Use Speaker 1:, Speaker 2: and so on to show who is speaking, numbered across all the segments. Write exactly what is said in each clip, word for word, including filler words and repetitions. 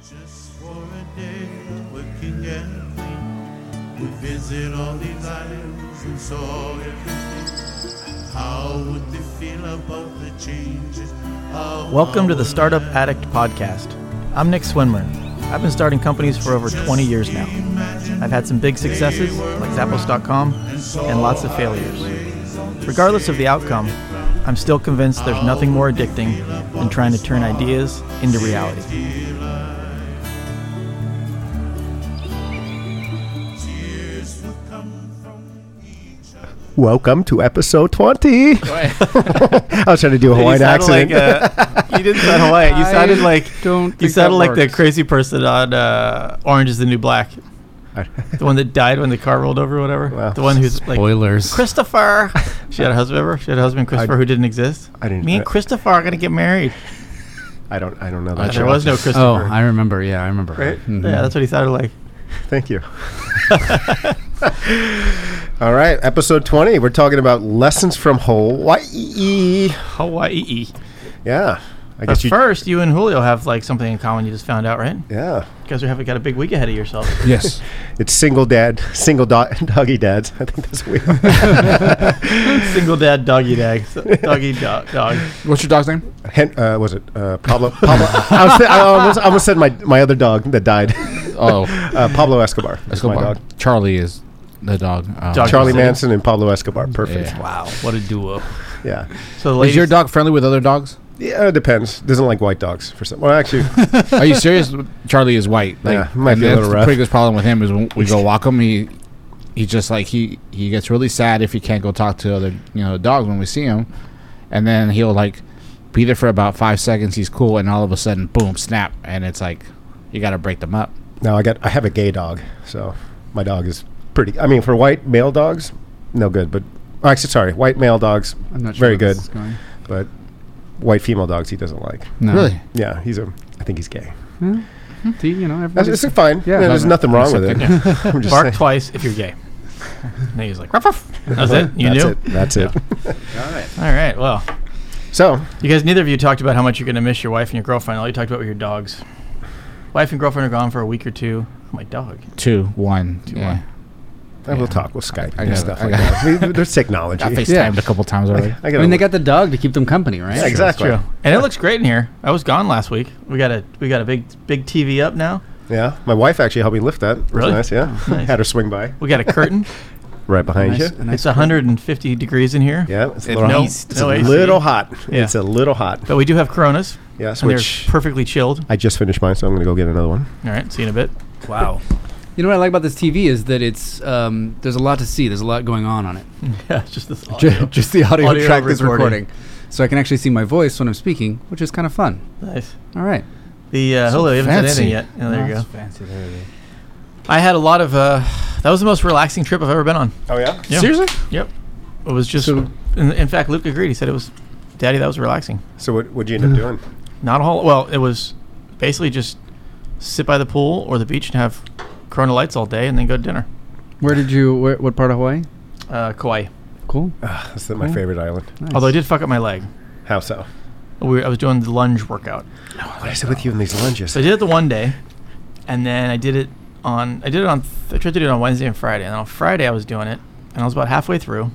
Speaker 1: Just for a day, we're king and queen. We visit all these islands and saw everything. How would they feel about the changes? How
Speaker 2: Welcome to the Startup Addict Podcast. I'm Nick Swinburne. I've been starting companies for over twenty years now. I've had some big successes, like Zappos dot com, and lots of failures. Regardless of the outcome, I'm still convinced there's nothing more addicting than trying to turn ideas into reality.
Speaker 3: Welcome to episode twenty. I was trying to do a Hawaiian
Speaker 2: you
Speaker 3: accent.
Speaker 2: Like, uh, you didn't sound Hawaiian. You sounded like
Speaker 4: don't
Speaker 2: you sounded like the crazy person on uh, Orange Is the New Black. The one that died when the car rolled over or whatever.
Speaker 3: Wow.
Speaker 2: The one who's like
Speaker 4: Spoilers.
Speaker 2: Christopher. She had a husband ever. She had a husband, Christopher,
Speaker 3: I,
Speaker 2: who didn't exist.
Speaker 3: I didn't.
Speaker 2: Me and Christopher are gonna get married.
Speaker 3: I don't. I don't know
Speaker 2: Uh,
Speaker 3: that.
Speaker 2: there
Speaker 3: show.
Speaker 2: was no Christopher.
Speaker 4: Oh, I remember. Yeah, I remember.
Speaker 3: Right?
Speaker 4: Mhm.
Speaker 2: Yeah, that's what he sounded like.
Speaker 3: Thank you. All right, episode twenty. We're talking about lessons from Hawaii.
Speaker 2: Hawaii.
Speaker 3: Yeah, I
Speaker 2: But
Speaker 3: guess you.
Speaker 2: first, you and Julio have like something in common. You just found out, right?
Speaker 3: Yeah,
Speaker 2: You guys are having got a big week ahead of yourselves.
Speaker 4: Yes.
Speaker 3: it's single dad, single do- doggy dads. I think that's what we are.
Speaker 2: Single dad, doggy dag, doggy dog, dog.
Speaker 4: What's your dog's name?
Speaker 3: Hen- uh, was it uh, Pablo? Pablo. I, was th- I almost, I almost said my my other dog that died.
Speaker 4: Oh,
Speaker 3: uh, Pablo Escobar. That's my
Speaker 4: Escobar.
Speaker 3: dog.
Speaker 4: Charlie is the dog. Um,
Speaker 2: Dog.
Speaker 3: Charlie
Speaker 2: City.
Speaker 3: Manson and Pablo Escobar. Perfect.
Speaker 4: Yeah.
Speaker 2: Wow, what a duo.
Speaker 3: Yeah.
Speaker 2: So the
Speaker 4: Is
Speaker 2: ladies,
Speaker 4: your dog friendly with other dogs?
Speaker 3: Yeah, it depends. Doesn't like white dogs for some. Well, actually,
Speaker 4: Are you serious? Charlie is white. Like,
Speaker 3: Yeah, might
Speaker 4: and
Speaker 3: be a
Speaker 4: that's
Speaker 3: little
Speaker 4: the
Speaker 3: rough.
Speaker 4: biggest problem with him is when we go walk him. He he just like he he gets really sad if he can't go talk to other you know dogs when we see him, and then he'll like be there for about five seconds. He's cool, and all of a sudden, boom, snap, and it's like you got to break them up.
Speaker 3: now I got. I have a gay dog, so my dog is pretty. I mean, for white male dogs, no good. But oh, actually, sorry, white male dogs,
Speaker 4: I'm not
Speaker 3: very
Speaker 4: where
Speaker 3: good.
Speaker 4: this is going.
Speaker 3: But white female dogs, he doesn't like.
Speaker 4: No. Really?
Speaker 3: Yeah, he's a. I think he's gay.
Speaker 4: Yeah. See, you know,
Speaker 3: That's,
Speaker 4: everybody's
Speaker 3: it's fine.
Speaker 4: Yeah,
Speaker 3: Yeah, there's
Speaker 4: no,
Speaker 3: nothing
Speaker 4: no,
Speaker 3: wrong
Speaker 4: it's
Speaker 3: with it.
Speaker 4: okay.
Speaker 3: I'm just
Speaker 2: bark
Speaker 3: saying.
Speaker 2: twice if you're gay. And he's like, ruff, ruff. That's it. You
Speaker 3: That's
Speaker 2: knew.
Speaker 3: it. That's it.
Speaker 2: All right. Well,
Speaker 3: So
Speaker 2: you guys, neither of you talked about how much you're gonna miss your wife and your girlfriend. All you talked about were your dogs. Wife and girlfriend are gone for a week or two. Oh, my dog.
Speaker 4: Two, one,
Speaker 2: Two,
Speaker 4: yeah.
Speaker 2: one.
Speaker 3: uh, we'll
Speaker 4: Yeah.
Speaker 3: talk. We'll Skype
Speaker 4: I
Speaker 3: and
Speaker 4: got it.
Speaker 3: stuff
Speaker 4: I
Speaker 3: like
Speaker 4: got
Speaker 3: that. We- There's technology.
Speaker 4: I FaceTimed
Speaker 5: Yeah.
Speaker 4: a couple times already.
Speaker 3: I,
Speaker 5: I
Speaker 3: got
Speaker 5: mean, they got the dog to keep them company, right?
Speaker 3: Yeah, exactly.
Speaker 2: True. And it looks great in here. I was gone last week. We got a we got a big big T V up now.
Speaker 3: Yeah, my wife actually helped me lift that. It was
Speaker 2: Really?
Speaker 3: Nice. Yeah.
Speaker 2: Nice.
Speaker 3: Had her swing by
Speaker 2: We got a curtain.
Speaker 3: right behind
Speaker 5: Nice-
Speaker 3: you.
Speaker 5: a nice
Speaker 2: It's one hundred fifty degrees in here.
Speaker 3: Yeah, it's a
Speaker 4: At
Speaker 3: little,
Speaker 4: least.
Speaker 3: it's
Speaker 2: No
Speaker 3: a
Speaker 2: A C.
Speaker 3: little hot.
Speaker 2: Yeah.
Speaker 3: It's a little hot.
Speaker 2: But we do have Coronas.
Speaker 3: Yes,
Speaker 2: And
Speaker 3: which
Speaker 2: they're perfectly chilled.
Speaker 3: I just finished mine, so I'm going to go get another one.
Speaker 2: All right. See you in a bit.
Speaker 5: Wow. You know what I like about this T V is that it's um, there's a lot to see. There's a lot going on on it.
Speaker 2: Yeah, it's just this audio.
Speaker 5: Ju- Just the audio,
Speaker 2: Audio
Speaker 5: track that's
Speaker 2: recording.
Speaker 5: recording, so I can actually see my voice when I'm speaking, which is kind of fun.
Speaker 2: Nice.
Speaker 5: All right.
Speaker 2: The uh,
Speaker 4: So
Speaker 2: Julio, you haven't said
Speaker 4: fancy.
Speaker 2: anything yet. Oh, there you go.
Speaker 4: Fancy. There it is.
Speaker 2: I had a lot of. Uh, that was the most relaxing trip I've ever been on.
Speaker 3: Oh, yeah?
Speaker 2: Yeah.
Speaker 4: Seriously?
Speaker 2: Yep. It was just.
Speaker 4: So-
Speaker 2: in, in fact, Luke agreed. He said it was, Daddy, that was relaxing.
Speaker 3: So what would you end up doing?
Speaker 2: Not a whole. Well, it was basically just sit by the pool or the beach and have Corona lights all day, and then go to dinner.
Speaker 5: Where did you? Where, what part of Hawaii?
Speaker 2: Uh, Kauai.
Speaker 5: Cool.
Speaker 3: Ah, that's the- my
Speaker 5: Cool.
Speaker 3: favorite island.
Speaker 5: Nice.
Speaker 2: Although I did fuck up my leg.
Speaker 3: How so?
Speaker 2: We, I was doing the lunge workout.
Speaker 3: What is it with you in these lunges?
Speaker 2: So I did it the one day, and then I did it on. I did it on. I tried to do it on Wednesday and Friday, and on Friday I was doing it, and I was about halfway through,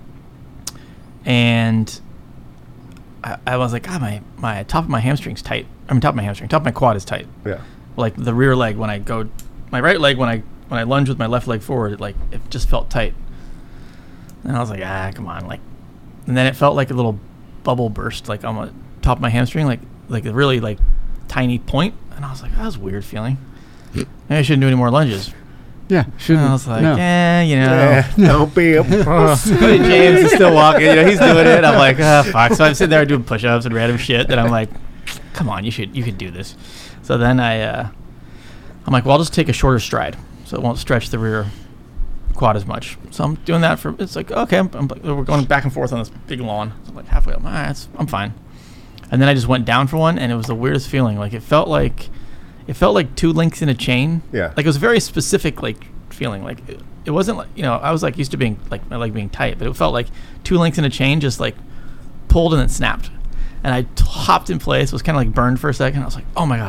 Speaker 2: and I, I was like, God, my my top of my hamstring's tight. I mean, top of my hamstring, top of my quad is tight.
Speaker 3: Yeah.
Speaker 2: Like the rear leg when I go, my right leg when I when I lunge with my left leg forward, it like it just felt tight. And I was like, ah, come on, like, and then it felt like a little bubble burst, like on the top of my hamstring, like like a really like tiny point, and I was like, that was a weird feeling. Maybe I shouldn't do any more lunges.
Speaker 5: Yeah.
Speaker 2: And
Speaker 5: Shouldn't.
Speaker 2: I was like,
Speaker 5: no.
Speaker 2: eh, you know.
Speaker 3: Eh, don't be a pussy.
Speaker 2: James is still walking, you know, he's doing it. I'm like, ah, fuck. So I'm sitting there doing push-ups and random shit. That I'm like, come on, you should, you could do this. So then I, uh, I'm like, well, I'll just take a shorter stride, so it won't stretch the rear quad as much. So I'm doing that for. It's like, okay, I'm, I'm, we're going back and forth on this big lawn. So I'm like halfway up, all right, it's, I'm fine. And then I just went down for one, and it was the weirdest feeling. Like it felt like, it felt like two links in a chain.
Speaker 3: Yeah.
Speaker 2: Like it was a very specific like feeling. Like it, it wasn't like, you know, I was like used to being like my leg being tight, but it felt like two links in a chain just like pulled and then snapped. And I t- hopped in place, was kind of like burned for a second. I was like, oh my God, I f-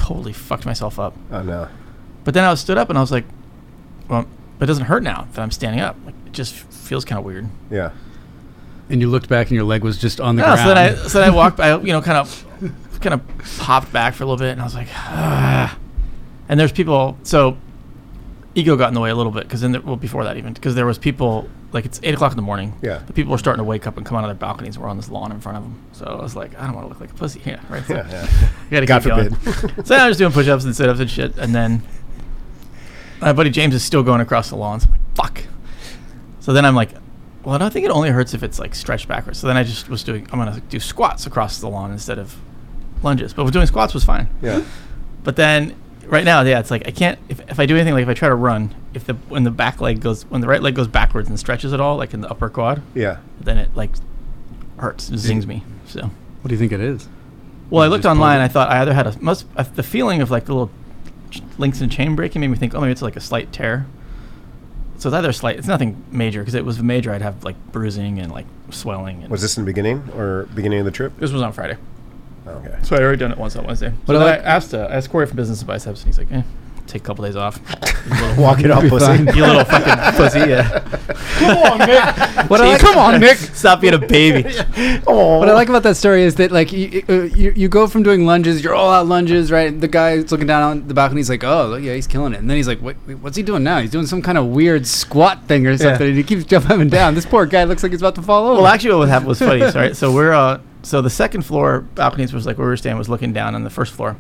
Speaker 2: totally fucked myself up.
Speaker 3: Oh no.
Speaker 2: But then I was stood up and I was like, well, it doesn't hurt now that I'm standing up. Like, it just feels kind of weird.
Speaker 3: Yeah.
Speaker 5: And you looked back and your leg was just on the
Speaker 2: No,
Speaker 5: ground.
Speaker 2: so then I so then I walked. I you know kind of kind of popped back for a little bit, and I was like, ah. And there's people. So ego got in the way a little bit because then there, well before that even because there was people like it's eight o'clock in the morning.
Speaker 3: Yeah.
Speaker 2: The people were starting to wake up and come out of their balconies. We're on this lawn in front of them. So I was like, I don't want to look like a pussy. Yeah, right. So
Speaker 3: Yeah. yeah.
Speaker 2: you gotta
Speaker 3: God
Speaker 2: keep going.
Speaker 3: forbid.
Speaker 2: So then I was doing push-ups and sit-ups and shit, and then my buddy James is still going across the lawn. So I'm like, fuck. So then I'm like, well, I don't think it only hurts if it's like stretched backwards. So then I just was doing, I'm gonna do squats across the lawn instead of lunges. But doing squats was fine.
Speaker 3: Yeah.
Speaker 2: But then right now, yeah, it's like I can't. If, if I do anything, like if I try to run, if the when the back leg goes, when the right leg goes backwards and stretches at all, like in the upper quad,
Speaker 3: Yeah.
Speaker 2: then it like hurts, it zings me. So.
Speaker 5: What do you think it is?
Speaker 2: Well, I
Speaker 5: You
Speaker 2: looked
Speaker 5: just pulled
Speaker 2: online.
Speaker 5: it?
Speaker 2: I thought I either had a must uh, the feeling of like the little ch- links and chain breaking made me think, oh, maybe it's like a slight tear. So it's either slight. It's nothing major because it was major. I'd have like bruising and like swelling. And
Speaker 3: Was this in the beginning or beginning of the trip?
Speaker 2: This was on Friday.
Speaker 3: Okay.
Speaker 2: So I'd already done it once on Wednesday.
Speaker 5: But
Speaker 2: So
Speaker 5: I
Speaker 2: then I,
Speaker 5: like-
Speaker 2: asked uh, I asked Corey from Business and Biceps, and he's like, eh, take a couple days off. You little,
Speaker 3: Walk it off,
Speaker 5: Be
Speaker 3: pussy.
Speaker 5: fine.
Speaker 2: you little fucking pussy. Yeah.
Speaker 4: Come on, Nick.
Speaker 5: What I like,
Speaker 4: Come on, Nick.
Speaker 2: Stop being a baby.
Speaker 3: Oh.
Speaker 5: What I like about that story is that like you, uh, you you go from doing lunges, you're all out lunges, right? The guy's looking down on the balcony, he's like, oh, look, yeah, he's killing it. And then he's like, wait, wait, what's he doing now? He's doing some kind of weird squat thing or something, and he keeps jumping up and down. This poor guy looks like he's about to fall over.
Speaker 2: Well, actually, what happened was funny. Sorry. So we're uh, so the second floor balconies was like where we were staying was looking down on the first floor.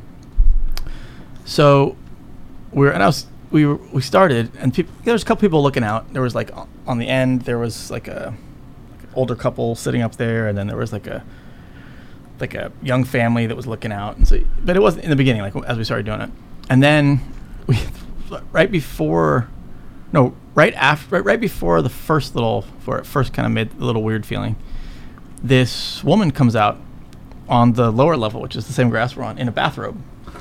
Speaker 2: So we're and I was we were, we started and people there was a couple people looking out. There was like o- on the end there was like a like an older couple sitting up there, and then there was like a like a young family that was looking out. And so, but it wasn't in the beginning, like as we started doing it, and then we right before. No, right after, right, right before the first little, where it first kind of made a little weird feeling, this woman comes out on the lower level, which is the same grass we're on, in a bathrobe.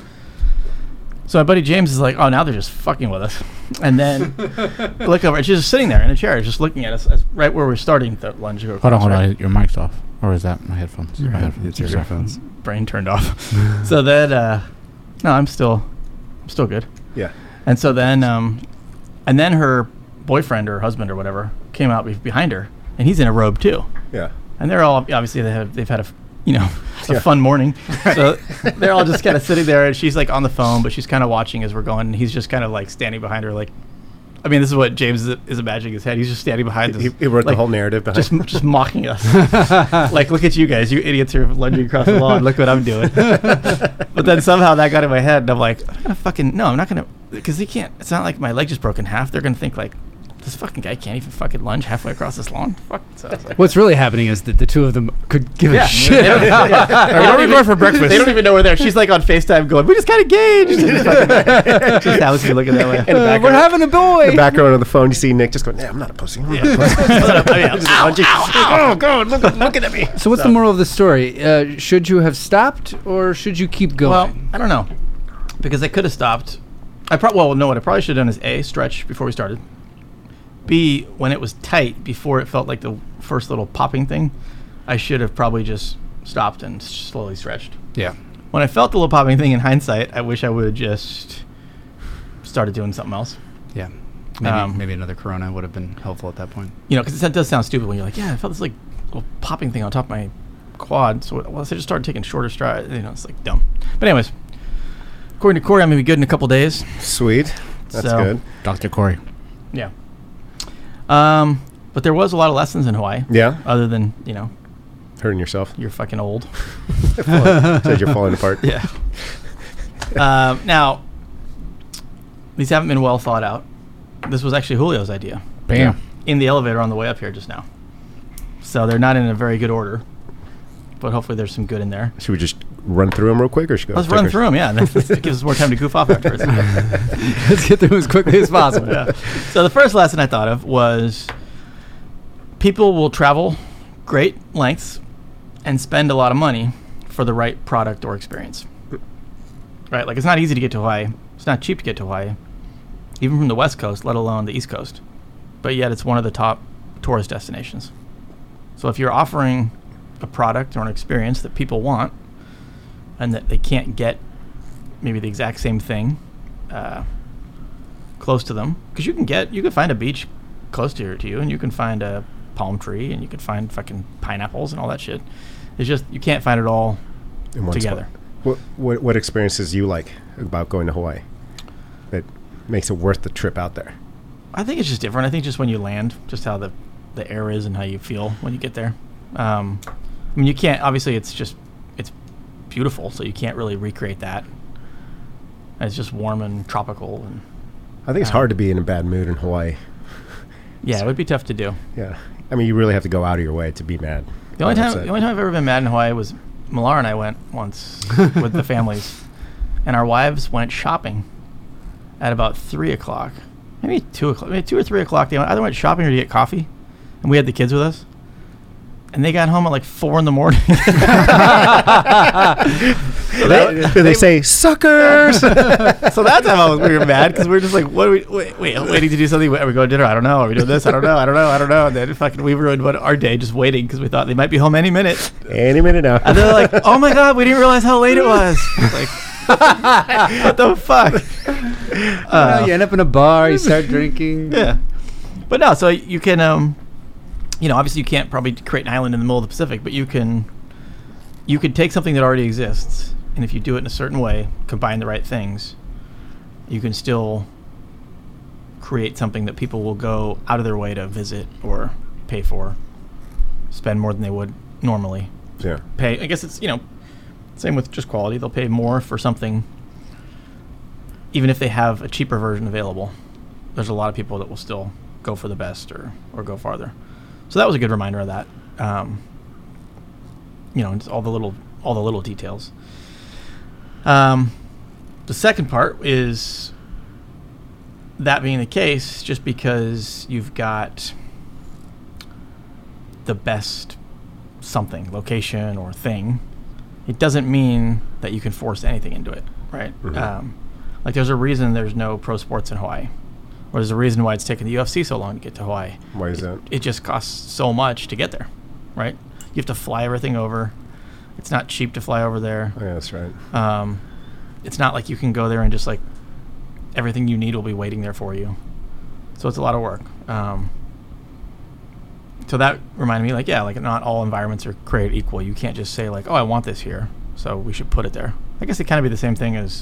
Speaker 2: So my buddy James is like, oh, now they're just fucking with us. And then I look over, and she's just sitting there in a chair, just looking at us, as right where we're starting the lunge.
Speaker 4: Hold on, hold on. Your mic's off. Or is that my headphones?
Speaker 5: Your
Speaker 4: My
Speaker 5: head-
Speaker 4: headphones.
Speaker 5: it's your
Speaker 4: Sorry.
Speaker 5: headphones.
Speaker 2: Brain turned off. So then, uh, no, I'm still, I'm still good.
Speaker 3: Yeah.
Speaker 2: And so then, um, and then her boyfriend or husband or whatever came out be- behind her, and he's in a robe too.
Speaker 3: Yeah.
Speaker 2: And they're all obviously they have they've had a f- you know a
Speaker 3: Yeah.
Speaker 2: fun morning, so they're all just kind of sitting there, and she's like on the phone, but she's kind of watching as we're going. And he's just kind of like standing behind her, like, I mean, this is what James is, is imagining in his head. He's just standing behind this.
Speaker 3: He, he wrote
Speaker 2: like,
Speaker 3: the whole narrative behind.
Speaker 2: just just mocking us. Like, look at you guys, you idiots who are lunging across the lawn. Look what I'm doing. But then somehow that got in my head, and I'm like, I'm gonna fucking no, I'm not gonna, because they can't. It's not like my leg just broke in half. They're gonna think like, this fucking guy can't even fucking lunge halfway across this lawn. Fuck. So I was like,
Speaker 5: What's really happening is that the two of them could give
Speaker 2: yeah,
Speaker 5: a shit.
Speaker 2: They don't, yeah. They
Speaker 4: Where
Speaker 2: don't
Speaker 4: are we
Speaker 2: even-
Speaker 4: going for breakfast?
Speaker 2: They don't even know we're there. She's like on FaceTime going, we just got engaged. Just fucking- just that was me looking that way.
Speaker 3: In the
Speaker 5: Uh,
Speaker 3: background-
Speaker 5: we're having a boy.
Speaker 3: In the background of the phone, you see Nick just going, "Yeah, I'm not a pussy." I'm not a pussy.
Speaker 2: I mean,
Speaker 3: Just
Speaker 2: ow,
Speaker 3: lunging.
Speaker 2: ow, ow.
Speaker 3: Oh God, look, looking at me.
Speaker 5: So what's the moral of the story? Uh, should you have stopped or should you keep going?
Speaker 2: Well, I don't know, because I could have stopped. I probably well, no. What I probably should have done is A, stretch before we started. B, when it was tight, before it felt like the first little popping thing, I should have probably just stopped and slowly stretched.
Speaker 5: yeah.
Speaker 2: When I felt the little popping thing, in hindsight, I wish I would have just started doing something else.
Speaker 5: Yeah. Maybe,
Speaker 2: Um,
Speaker 5: maybe another Corona would have been helpful at that point.
Speaker 2: You know, because that does sound stupid when you're like, yeah, I felt this like little popping thing on top of my quad. So well, so I just started taking shorter strides. You know, it's like dumb. But anyways, according to Corey, I'm gonna be good in a couple days.
Speaker 3: Sweet. That's
Speaker 2: So-
Speaker 3: good.
Speaker 4: Doctor Corey.
Speaker 2: Yeah. Um, but there was a lot of lessons in Hawaii.
Speaker 3: Yeah.
Speaker 2: Other than you know,
Speaker 3: Hurting yourself.
Speaker 2: you're fucking old.
Speaker 3: Said you're falling apart.
Speaker 2: Yeah. um, now, these haven't been well thought out. This was actually Julio's idea
Speaker 4: Bam.
Speaker 2: in the elevator on the way up here just now. So they're not in a very good order, but hopefully there's some good in there.
Speaker 3: Should we just run through them real quick, or should we go
Speaker 2: Let's
Speaker 3: take
Speaker 2: run
Speaker 3: our-
Speaker 2: through them, yeah. And then it gives us more time to goof off afterwards.
Speaker 5: Let's get through them as quickly as possible.
Speaker 2: Yeah. So the first lesson I thought of was people will travel great lengths and spend a lot of money for the right product or experience. Right? Like, it's not easy to get to Hawaii. It's not cheap to get to Hawaii, even from the West Coast, let alone the East Coast. But yet it's one of the top tourist destinations. So if you're offering a product or an experience that people want and that they can't get maybe the exact same thing uh, close to them, because you can get you can find a beach close to, your, to you, and you can find a palm tree, and you can find fucking pineapples and all that shit. It's just you can't find it all
Speaker 3: In one
Speaker 2: together.
Speaker 3: spot. What, what what experiences you like about going to Hawaii that makes it worth the trip out there?
Speaker 2: I think it's just different. I think just when you land, just how the, the air is and how you feel when you get there. Um, I mean, you can't, obviously it's just, it's beautiful, so you can't really recreate that. And it's just warm and tropical. And
Speaker 3: I think it's
Speaker 2: um,
Speaker 3: hard to be in a bad mood in Hawaii.
Speaker 2: yeah, it would be tough to do.
Speaker 3: Yeah. I mean, you really have to go out of your way to be mad.
Speaker 2: The only
Speaker 3: That's
Speaker 2: time,
Speaker 3: it.
Speaker 2: the only time I've ever been mad in Hawaii was Millar and I went once with the families, and our wives went shopping at about three o'clock, maybe two o'clock, maybe two or three o'clock. They either went shopping or to get coffee, and we had the kids with us, and they got home at like four in the morning. So that-
Speaker 3: Did they say suckers?
Speaker 2: so that time I was we were mad because we were just like, what are we wait, wait waiting to do something? Are we going to dinner? I don't know. Are we doing this? I don't know. I don't know. I don't know. And then fucking we ruined what, our day just waiting because we thought they might be home any minute.
Speaker 3: Any minute now.
Speaker 2: And they're like, oh my god, we didn't realize how late it was. It's like, what the fuck?
Speaker 5: Uh, you end up in a bar, you start drinking.
Speaker 2: Yeah, but no. So you can, um, you know, obviously you can't probably create an island in the middle of the Pacific, but you can, you can take something that already exists. And if you do it in a certain way, combine the right things, you can still create something that people will go out of their way to visit or pay for, spend more than they would normally.
Speaker 3: Yeah.
Speaker 2: Pay, I guess it's, you know, same with just quality. They'll pay more for something, even if they have a cheaper version available. There's a lot of people that will still go for the best or, or go farther. So that was a good reminder of that. Um, you know, just all the little all the little details. Um, the second part is that being the case, just because you've got the best something, location or thing, it doesn't mean that you can force anything into it, right?
Speaker 3: Mhm.
Speaker 2: Um, like there's a reason there's no pro sports in Hawaii, or there's a reason why it's taken the U F C so long to get to Hawaii.
Speaker 3: Why is that?
Speaker 2: It just costs so much to get there, right? You have to fly everything over. It's not cheap to fly over there.
Speaker 3: Oh, yeah, that's right.
Speaker 2: Um, it's not like you can go there and just like everything you need will be waiting there for you. So it's a lot of work. Um, so that reminded me, like, yeah, like not all environments are created equal. You can't just say like, oh, I want this here, so we should put it there. I guess it kind of be the same thing as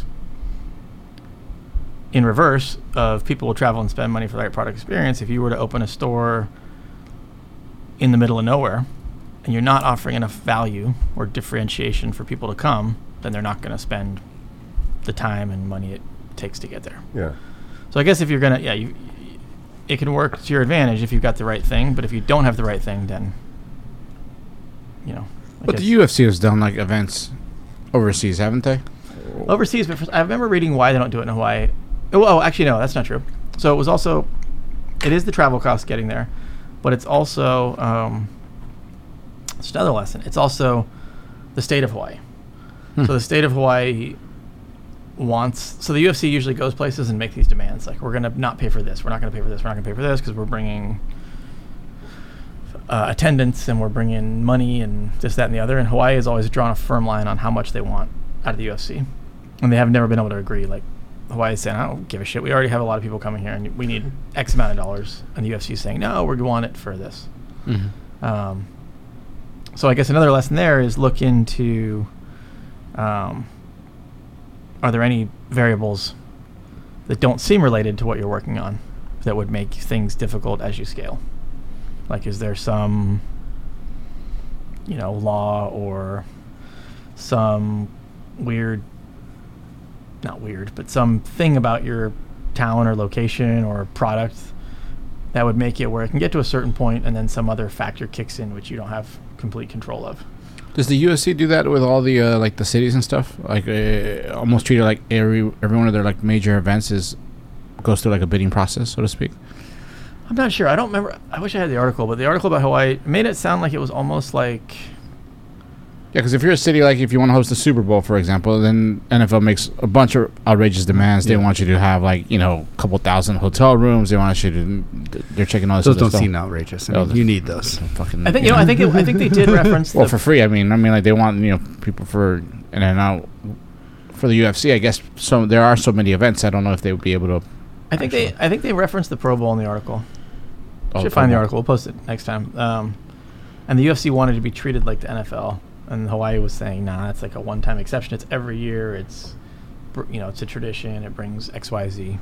Speaker 2: in reverse of people will travel and spend money for the right product experience. If you were to open a store in the middle of nowhere and you're not offering enough value or differentiation for people to come, then they're not going to spend the time and money it takes to get there.
Speaker 3: Yeah.
Speaker 2: So I guess if you're going to, yeah, you, it can work to your advantage if you've got the right thing, but if you don't have the right thing, then, you know. I
Speaker 4: But
Speaker 2: guess-
Speaker 4: the U F C has done like events overseas, haven't they?
Speaker 2: overseas, but for, I remember reading why they don't do it in Hawaii. Oh, oh, actually, no, that's not true. So it was also, it is the travel cost getting there, but it's also, um, it's another lesson. It's also the state of Hawaii.
Speaker 4: Hmm.
Speaker 2: So the state of Hawaii wants, so the U F C usually goes places and make these demands, like we're going to not pay for this, we're not going to pay for this, we're not going to pay for this because we're bringing uh, attendance and we're bringing money and this, that, and the other. And Hawaii has always drawn a firm line on how much they want out of the U F C. And they have never been able to agree. Like Hawaii is saying, I don't give a shit. We already have a lot of people coming here and we need X amount of dollars. And the U F C is saying, no, we want it for this.
Speaker 4: Mm-hmm.
Speaker 2: Um, so I guess another lesson there is look into, um, are there any variables that don't seem related to what you're working on that would make things difficult as you scale? Like, is there some, you know, law or some weird, not weird, but some thing about your town or location or product that would make it where it can get to a certain point and then some other factor kicks in which you don't have complete control of?
Speaker 4: Does the U F C do that with all the uh, like the cities and stuff? Like uh, almost treat it like every every one of their like major events is goes through like a bidding process, so to speak.
Speaker 2: I'm not sure. I don't remember. I wish I had the article, but the article about Hawaii made it sound like it was almost like,
Speaker 4: Yeah, because if you're a city, like if you want to host the Super Bowl, for example, then N F L makes a bunch of outrageous demands. They
Speaker 3: Yeah.
Speaker 4: want you to have like, you know, a couple thousand hotel rooms. They want you to, they're checking all this
Speaker 5: Those
Speaker 4: other
Speaker 5: don't
Speaker 4: stuff.
Speaker 5: seem outrageous. I
Speaker 4: Oh,
Speaker 5: mean,
Speaker 4: the-
Speaker 5: you need those.
Speaker 4: Fucking,
Speaker 2: I think, you know, I think, it, I think they did reference
Speaker 4: well,
Speaker 2: the,
Speaker 4: for free. I mean, I mean, like they want, you know, people for in and out for the U F C, I guess so. There are so many events. I don't know if they would be able to.
Speaker 2: I think they I think they referenced the Pro Bowl in the article.
Speaker 4: Oh,
Speaker 2: Should
Speaker 4: Pro
Speaker 2: find the
Speaker 4: Bowl.
Speaker 2: article. We'll post it next time. Um, and the U F C wanted to be treated like the N F L, and Hawaii was saying, "Nah, that's like a one-time exception. It's every year. It's, br- you know, it's a tradition. It brings X, Y, Z."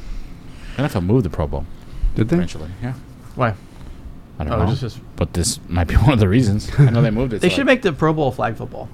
Speaker 4: N F L moved the Pro Bowl
Speaker 5: Did they?
Speaker 4: eventually. Yeah,
Speaker 2: Why?
Speaker 4: I don't
Speaker 2: Oh,
Speaker 4: know,
Speaker 2: just, just
Speaker 4: but this might be one of the reasons. I know they moved it.
Speaker 2: they
Speaker 4: so
Speaker 2: should
Speaker 4: like-
Speaker 2: make the Pro Bowl flag football.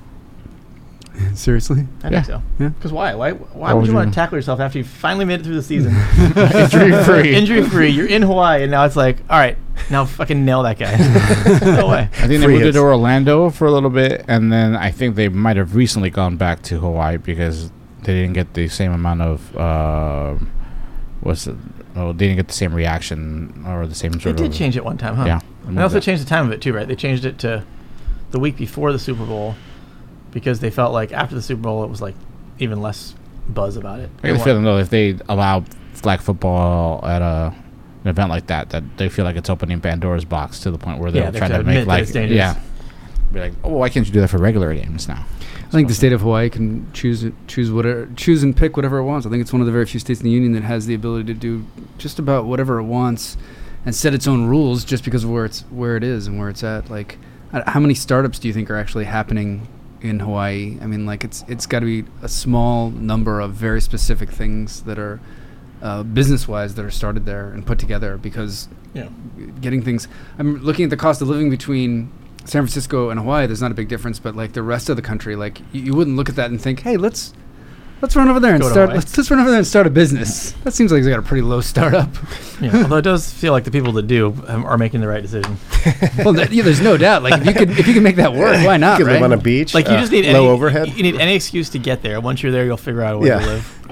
Speaker 5: Seriously?
Speaker 2: I
Speaker 4: Yeah.
Speaker 2: think so.
Speaker 5: Yeah.
Speaker 2: Because why? Why? Why
Speaker 4: Why
Speaker 2: would
Speaker 4: would
Speaker 2: you
Speaker 4: you-
Speaker 2: want to tackle yourself after you finally made it through the season?
Speaker 4: injury free.
Speaker 2: Injury free. You're in Hawaii, and now it's like, all right, now fucking nail that guy. No way.
Speaker 4: I think they
Speaker 3: Free
Speaker 4: moved it
Speaker 3: hits.
Speaker 4: to Orlando for a little bit, and then I think they might have recently gone back to Hawaii because they didn't get the same amount of uh, what's it? Oh, they didn't get the same reaction or the same
Speaker 2: They
Speaker 4: sort
Speaker 2: did
Speaker 4: of.
Speaker 2: change it one time, huh?
Speaker 4: Yeah.
Speaker 2: And they also changed the time of it too, right? They changed it to the week before the Super Bowl because they felt like after the Super Bowl it was like even less buzz about it.
Speaker 4: I get the feeling though, if they allow flag football at a an event like that, that they feel like it's opening Pandora's box to the point where they'll
Speaker 2: Yeah, they
Speaker 4: try
Speaker 2: have
Speaker 4: to
Speaker 2: to
Speaker 4: make
Speaker 2: admit that
Speaker 4: like
Speaker 2: it's dangerous.
Speaker 4: yeah, be like, oh, why can't you do that for regular games now?
Speaker 5: I think the state of Hawaii can choose it- choose whatever choose and pick whatever it wants. I think it's one of the very few states in the union that has the ability to do just about whatever it wants and set its own rules just because of where it's where it is and where it's at. Like, uh, how many startups do you think are actually happening in Hawaii? I mean, like it's it's got to be a small number of very specific things that are uh, business-wise that are started there and put together because
Speaker 2: Yeah.
Speaker 5: getting things. I'm looking at the cost of living between San Francisco and Hawaii. There's not a big difference, but like the rest of the country, like you, you wouldn't look at that and think, "Hey, let's let's run over there and
Speaker 2: Go to
Speaker 5: start.
Speaker 2: Hawaii.
Speaker 5: Let's, let's run over there and start a business." That seems like it's got a pretty low startup.
Speaker 2: Yeah. Although it does feel like the people that do um, are making the right decision.
Speaker 5: Well, th- yeah, there's no doubt. Like if you could if you can make that work, why not?
Speaker 3: You could
Speaker 5: Right?
Speaker 3: live on a beach.
Speaker 2: Like you
Speaker 3: uh,
Speaker 2: just need
Speaker 3: low
Speaker 2: any,
Speaker 3: overhead.
Speaker 2: You need any excuse to get there. Once you're there, you'll figure out a way
Speaker 3: Yeah.
Speaker 2: to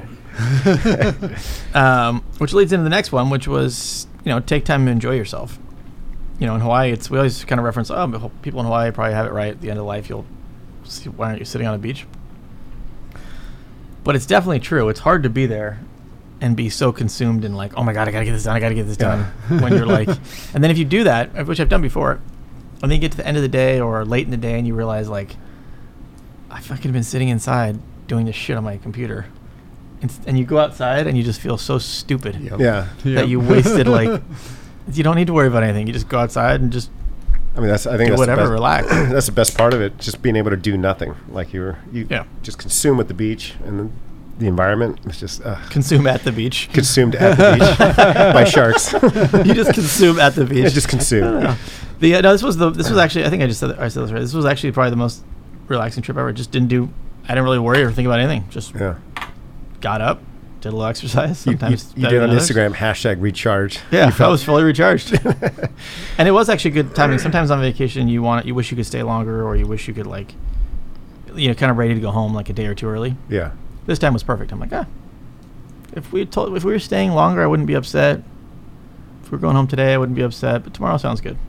Speaker 2: live. um, which leads into the next one, which was you know take time to enjoy yourself. You know, in Hawaii, it's we always kind of reference. Oh, but people in Hawaii probably have it right. At the end of life, you'll see. Why aren't you sitting on a beach? But it's definitely true. It's hard to be there and be so consumed in like, oh my god, I gotta get this done. I gotta get this done. When you're like, and then if you do that, which I've done before, and then you get to the end of the day or late in the day, and you realize like, I fucking been sitting inside doing this shit on my computer, and, s- and you go outside and you just feel so stupid
Speaker 3: Yeah.
Speaker 2: that you wasted like. You don't need to worry about anything. You just go outside and just
Speaker 3: I mean, that's I think
Speaker 2: do
Speaker 3: that's
Speaker 2: whatever,
Speaker 3: the best,
Speaker 2: relax.
Speaker 3: that's the best part of it. Just being able to do nothing. Like you're you
Speaker 2: Yeah.
Speaker 3: just consume at the beach and the, the environment is just uh,
Speaker 2: Consume at the beach.
Speaker 3: consumed at the beach by sharks.
Speaker 2: You just consume at the beach.
Speaker 3: Yeah, just consume.
Speaker 2: The uh, no, this was the this was actually I think I just said I said this right. This was actually probably the most relaxing trip ever. Just didn't do. I didn't really worry or think about anything. Just
Speaker 3: Yeah.
Speaker 2: got up, did a little exercise.
Speaker 3: You, you,
Speaker 2: Sometimes
Speaker 3: you
Speaker 2: better
Speaker 3: did
Speaker 2: than
Speaker 3: on
Speaker 2: others.
Speaker 3: Instagram hashtag recharge.
Speaker 2: Yeah,
Speaker 3: You
Speaker 2: I
Speaker 3: felt-
Speaker 2: was fully recharged, and it was actually good timing. Sometimes on vacation, you want you wish you could stay longer, or you wish you could like, you know, kind of ready to go home like a day or two early.
Speaker 3: Yeah.
Speaker 2: This time was perfect. I'm like, ah, if we told if we were staying longer, I wouldn't be upset. If we were going home today, I wouldn't be upset. But tomorrow sounds good.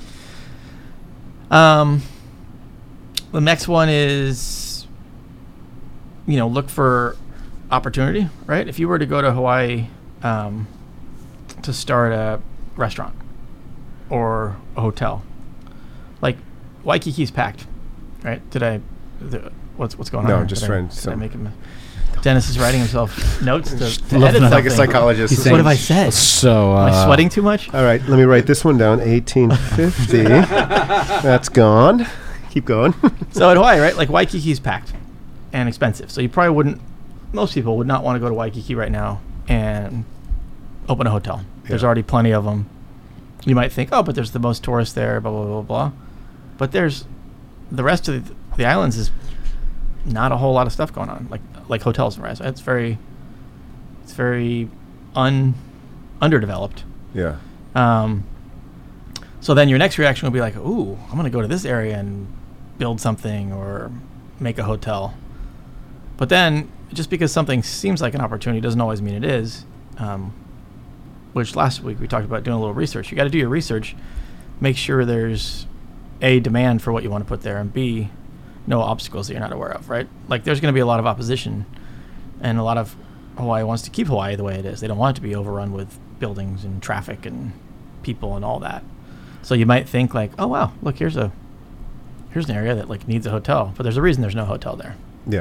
Speaker 2: Um, the next one is, you know, look for opportunity, right? If you were to go to Hawaii um, to start a restaurant or a hotel, like Waikiki's packed, right? Did I, the, what's what's going
Speaker 3: No,
Speaker 2: on? here?
Speaker 3: just
Speaker 2: Did I-
Speaker 3: trying
Speaker 2: did I
Speaker 3: some-
Speaker 2: make him? Dennis is writing himself notes to, to
Speaker 3: Love
Speaker 2: edit
Speaker 3: that. Like a
Speaker 2: something.
Speaker 3: psychologist.
Speaker 5: He's
Speaker 2: What have I
Speaker 5: saying-
Speaker 2: said?
Speaker 4: So uh,
Speaker 2: Am I sweating too much?
Speaker 3: All right, let me write this one down. eighteen fifty. That's gone. Keep going.
Speaker 2: So at Hawaii, right? Like Waikiki's packed and expensive. So you probably wouldn't. Most people would not want to go to Waikiki right now and open a hotel. There's
Speaker 3: Yeah.
Speaker 2: already plenty of them. You might think, oh, but there's the most tourists there, blah blah blah blah. But there's the rest of the, the islands is not a whole lot of stuff going on, like like hotels and restaurants. It's very, it's very un underdeveloped.
Speaker 3: Yeah.
Speaker 2: Um, so then your next reaction will be like, ooh, I'm going to go to this area and build something or make a hotel. But then just because something seems like an opportunity doesn't always mean it is. Um, which last week we talked about doing a little research. You got to do your research, make sure there's A, demand for what you want to put there, and B, no obstacles that you're not aware of, right? Like there's going to be a lot of opposition, and a lot of Hawaii wants to keep Hawaii the way it is. They don't want it to be overrun with buildings and traffic and people and all that. So you might think like, oh wow, look, here's a here's an area that like needs a hotel, but there's a reason there's no hotel there.
Speaker 3: Yeah.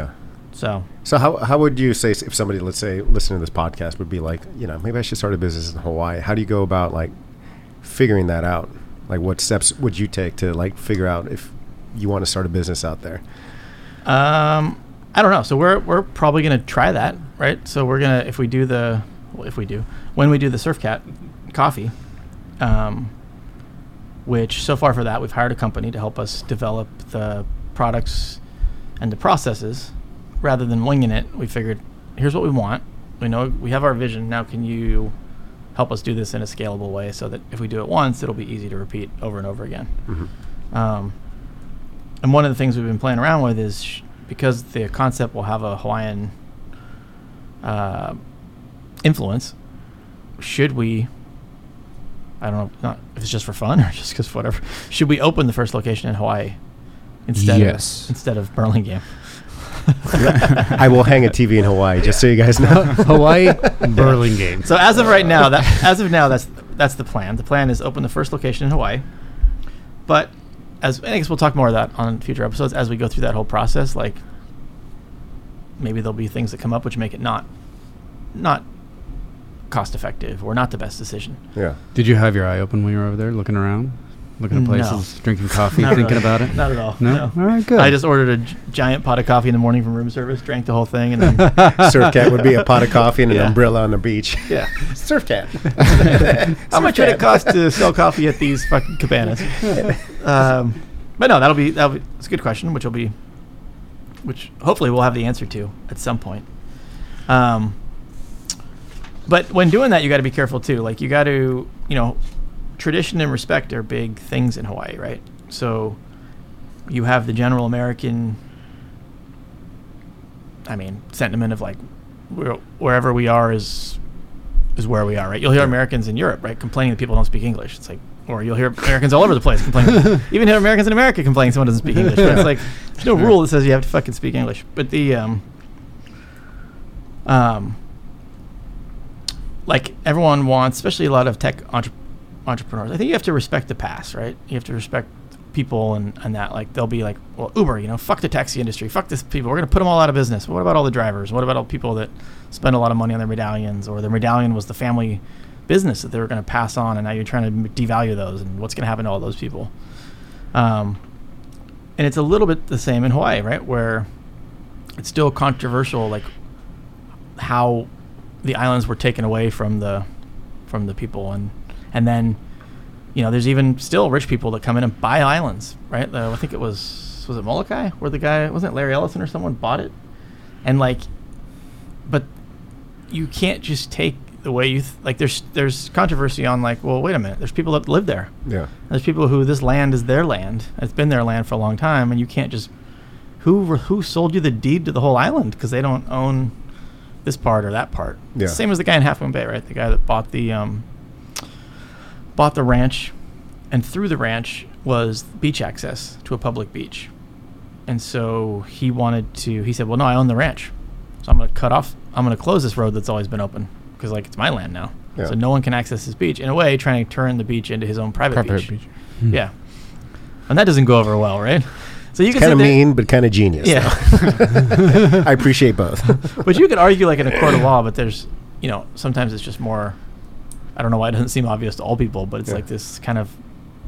Speaker 2: So
Speaker 3: So how how would you say if somebody, let's say, listening to this podcast would be like, you know, maybe I should start a business in Hawaii? How do you go about like figuring that out? Like, what steps would you take to like figure out if you want to start a business out there?
Speaker 2: Um, I don't know. So we're we're probably gonna try that, right? So we're gonna if we do the well, if we do when we do the Surf Cat coffee, um, which so far for that we've hired a company to help us develop the products and the processes rather than winging it. We figured here's what we want. We know we have our vision. Now can you help us do this in a scalable way so that if we do it once, it'll be easy to repeat over and over again.
Speaker 3: Mm-hmm.
Speaker 2: Um, and one of the things we've been playing around with is sh- because the concept will have a Hawaiian uh, influence, should we, I don't know, not if it's just for fun or just because whatever, should we open the first location in Hawaii instead
Speaker 4: Yes.
Speaker 2: of instead of Burlingame?
Speaker 3: I will hang a T V in Hawaii, just so you guys know.
Speaker 5: Hawaii, Burlingame.
Speaker 2: So as of right now, that as of now, that's that's the plan. The plan is open the first location in Hawaii. But as I guess we'll talk more of that on future episodes as we go through that whole process. Like maybe there'll be things that come up which make it not not cost effective or not the best decision.
Speaker 3: Yeah.
Speaker 5: Did you have your eye open when you were over there, looking around, looking at
Speaker 2: No.
Speaker 5: places, drinking coffee,
Speaker 2: Not at
Speaker 5: thinking
Speaker 2: all.
Speaker 5: about it?
Speaker 2: Not at all.
Speaker 5: No?
Speaker 2: No.
Speaker 5: All right, good.
Speaker 2: I just ordered a gi- giant pot of coffee in the morning from room service, drank the whole thing, and then
Speaker 3: Surf Cat would be a pot of coffee and an
Speaker 2: Yeah.
Speaker 3: umbrella on the beach.
Speaker 2: yeah.
Speaker 3: Surf Cat.
Speaker 2: How much would it cost to sell coffee at these fucking cabanas? Um, but no, that'll be that'll be it's a good question, which will be, which hopefully we'll have the answer to at some point. Um, but when doing that, you got to be careful too. Like you got to, you know, tradition and respect are big things in Hawaii, right? So you have the general American, I mean, sentiment of like we're, wherever we are is is where we are, right? You'll hear Americans in Europe, right, complaining that people don't speak English. It's like, or you'll hear Americans all over the place complaining. Even hear Americans in America complaining someone doesn't speak English. But it's like there's no rule that says you have to fucking speak English. But the um, um, like everyone wants, especially a lot of tech entre- entrepreneurs. I think you have to respect the past, right? You have to respect people and, and that. Like they'll be like, well, Uber, you know, fuck the taxi industry, fuck this people. We're gonna put them all out of business. What about all the drivers? What about all the people that spend a lot of money on their medallions, or their medallion was the family business that they were going to pass on, and now you're trying to devalue those, and what's going to happen to all those people? Um, and it's a little bit the same in Hawaii, right, where it's still controversial, like how the islands were taken away from the from the people, and and then you know there's even still rich people that come in and buy islands, right? Uh, I think it was was it Molokai, where the guy wasn't it Larry Ellison or someone bought it, and like, but you can't just take the way you th- like there's there's controversy on like, well, wait a minute, there's people that live there.
Speaker 3: Yeah.
Speaker 2: There's people who this land is their land. It's been their land for a long time, and you can't just who who sold you the deed to the whole island because they don't own this part or that part.
Speaker 3: Yeah.
Speaker 2: Same as the guy in Half Moon Bay, right? The guy that bought the um bought the ranch, and through the ranch was beach access to a public beach. And so he wanted to he said, well, no, I own the ranch. So I'm going to cut off I'm going to close this road that's always been open because like it's my land now.
Speaker 3: Yeah.
Speaker 2: So no one can access this beach. In a way, trying to turn the beach into his own private,
Speaker 4: Private
Speaker 2: beach.
Speaker 4: beach.
Speaker 2: Yeah. And that doesn't go over well, right? So you can
Speaker 3: Kind
Speaker 2: sit
Speaker 3: of
Speaker 2: there-
Speaker 3: mean, but kind of genius.
Speaker 2: Yeah.
Speaker 3: I appreciate both.
Speaker 2: But you could argue like in a court of law, but there's, you know, sometimes it's just more, I don't know why it doesn't seem obvious to all people, but it's
Speaker 3: Yeah.
Speaker 2: like this kind of,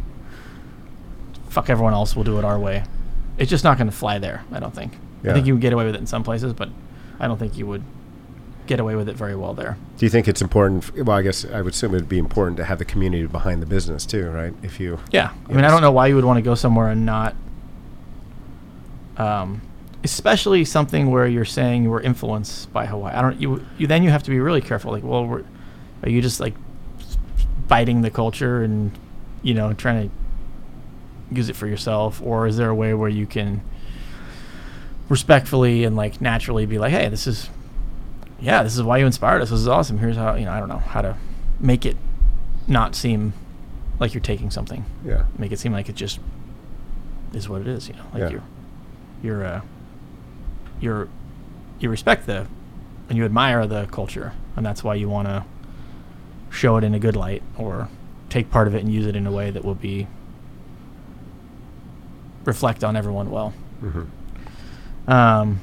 Speaker 2: fuck everyone else, we'll do it our way. It's just not going to fly there, I don't think.
Speaker 3: Yeah.
Speaker 2: I think you would get away with it in some places, but I don't think you would get away with it very well there.
Speaker 3: Do you think it's important? f- Well, I guess I would assume it would be important to have the community behind the business too, right? If you,
Speaker 2: Yeah. I mean, I
Speaker 3: Yes.
Speaker 2: don't know why you would want to go somewhere and not, um, especially something where you're saying you were influenced by Hawaii. I don't, you, you, then you have to be really careful. Like, well, we're, are you just like biting the culture and, you know, trying to use it for yourself? Or is there a way where you can respectfully and like naturally be like, hey, this is, yeah, this is why you inspired us. This is awesome. Here's how, you know, I don't know how to make it not seem like you're taking something.
Speaker 3: yeah,
Speaker 2: Make it seem like it just is what it is, you know, like
Speaker 3: Yeah.
Speaker 2: you're, you're, uh, you're, you respect the, and you admire the culture, and that's why you want to show it in a good light or take part of it and use it in a way that will be, reflect on everyone well.
Speaker 3: hmm
Speaker 2: Um,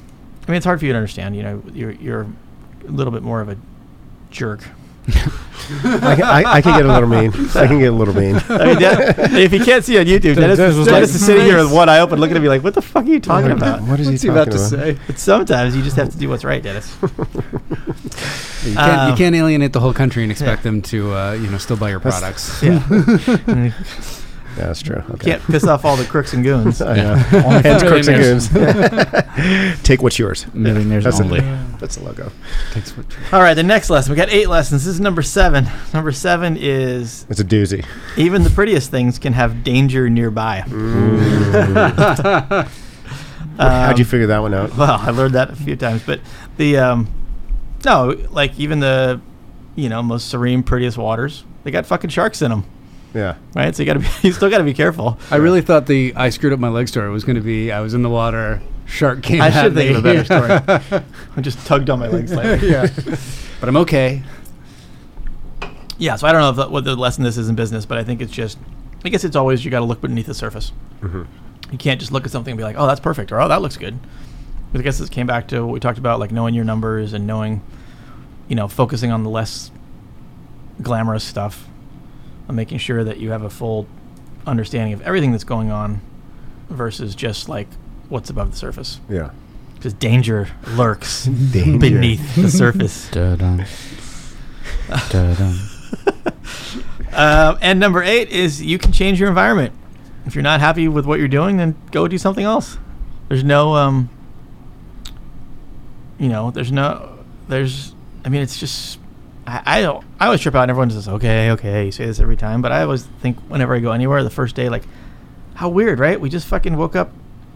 Speaker 2: mean, it's hard for you to understand. You know, you're you're a little bit more of a jerk.
Speaker 3: I, can, I, I can get a little mean. I can get a little mean.
Speaker 2: I mean, that, if you can't see on YouTube, Dennis,
Speaker 4: Dennis was
Speaker 2: Dennis
Speaker 4: like,
Speaker 2: is sitting here
Speaker 5: nice.
Speaker 2: with one eye open, looking at me like, "What the fuck are you talking about?"
Speaker 3: What is
Speaker 5: What's
Speaker 3: he
Speaker 5: he
Speaker 3: talking
Speaker 5: about to say?
Speaker 2: But sometimes you just have to do what's right, Dennis.
Speaker 5: You can't,
Speaker 2: Um,
Speaker 5: you can't alienate the whole country and expect
Speaker 2: yeah.
Speaker 5: them to, uh, you know, still buy your products.
Speaker 2: Yeah. you
Speaker 3: Yeah, that's true. Okay.
Speaker 2: can't piss off all the crooks and goons.
Speaker 3: I know.
Speaker 4: Only
Speaker 3: Hands,
Speaker 4: for
Speaker 3: crooks, and
Speaker 4: millionaires.
Speaker 3: goons. Take what's yours.
Speaker 4: Millionaires
Speaker 3: That's
Speaker 4: only.
Speaker 3: it. That's the logo.
Speaker 5: Takes what-
Speaker 2: All right, the next lesson. We got eight lessons. This is number seven. Number seven is
Speaker 3: It's a doozy.
Speaker 2: even the prettiest things can have danger nearby.
Speaker 3: Mm. How'd you
Speaker 2: Um,
Speaker 3: figure that one out?
Speaker 2: Well, I learned that a few times, but the um, no, like even the you know most serene, prettiest waters, they got fucking sharks in them,
Speaker 3: Yeah.
Speaker 2: right? So you gotta be, you still gotta be careful.
Speaker 5: I really thought the I screwed up my leg story was going to be I was in the water, shark came
Speaker 2: I
Speaker 5: at
Speaker 2: should think of a
Speaker 5: me.
Speaker 2: better story. I just tugged on my leg slightly.
Speaker 5: yeah. But I'm okay.
Speaker 2: Yeah, so I don't know if that, what the lesson this is in business, but I think it's just, I guess it's always you got to look beneath the surface.
Speaker 3: Mm-hmm.
Speaker 2: You can't just look at something and be like, oh, that's perfect, or oh, that looks good. But I guess this came back to what we talked about, like knowing your numbers and knowing, you know, focusing on the less glamorous stuff and making sure that you have a full understanding of everything that's going on versus just like what's above the surface.
Speaker 3: Yeah.
Speaker 2: Because danger lurks
Speaker 3: Danger.
Speaker 2: beneath the surface.
Speaker 4: Dun-dun. Dun-dun.
Speaker 2: Um, and number eight is you can change your environment. If you're not happy with what you're doing, then go do something else. There's no, um, you know, there's no, there's, I mean, it's just, I, I don't, I always trip out and everyone says, okay, okay, you say this every time, but I always think whenever I go anywhere, the first day, like, how weird, right? We just fucking woke up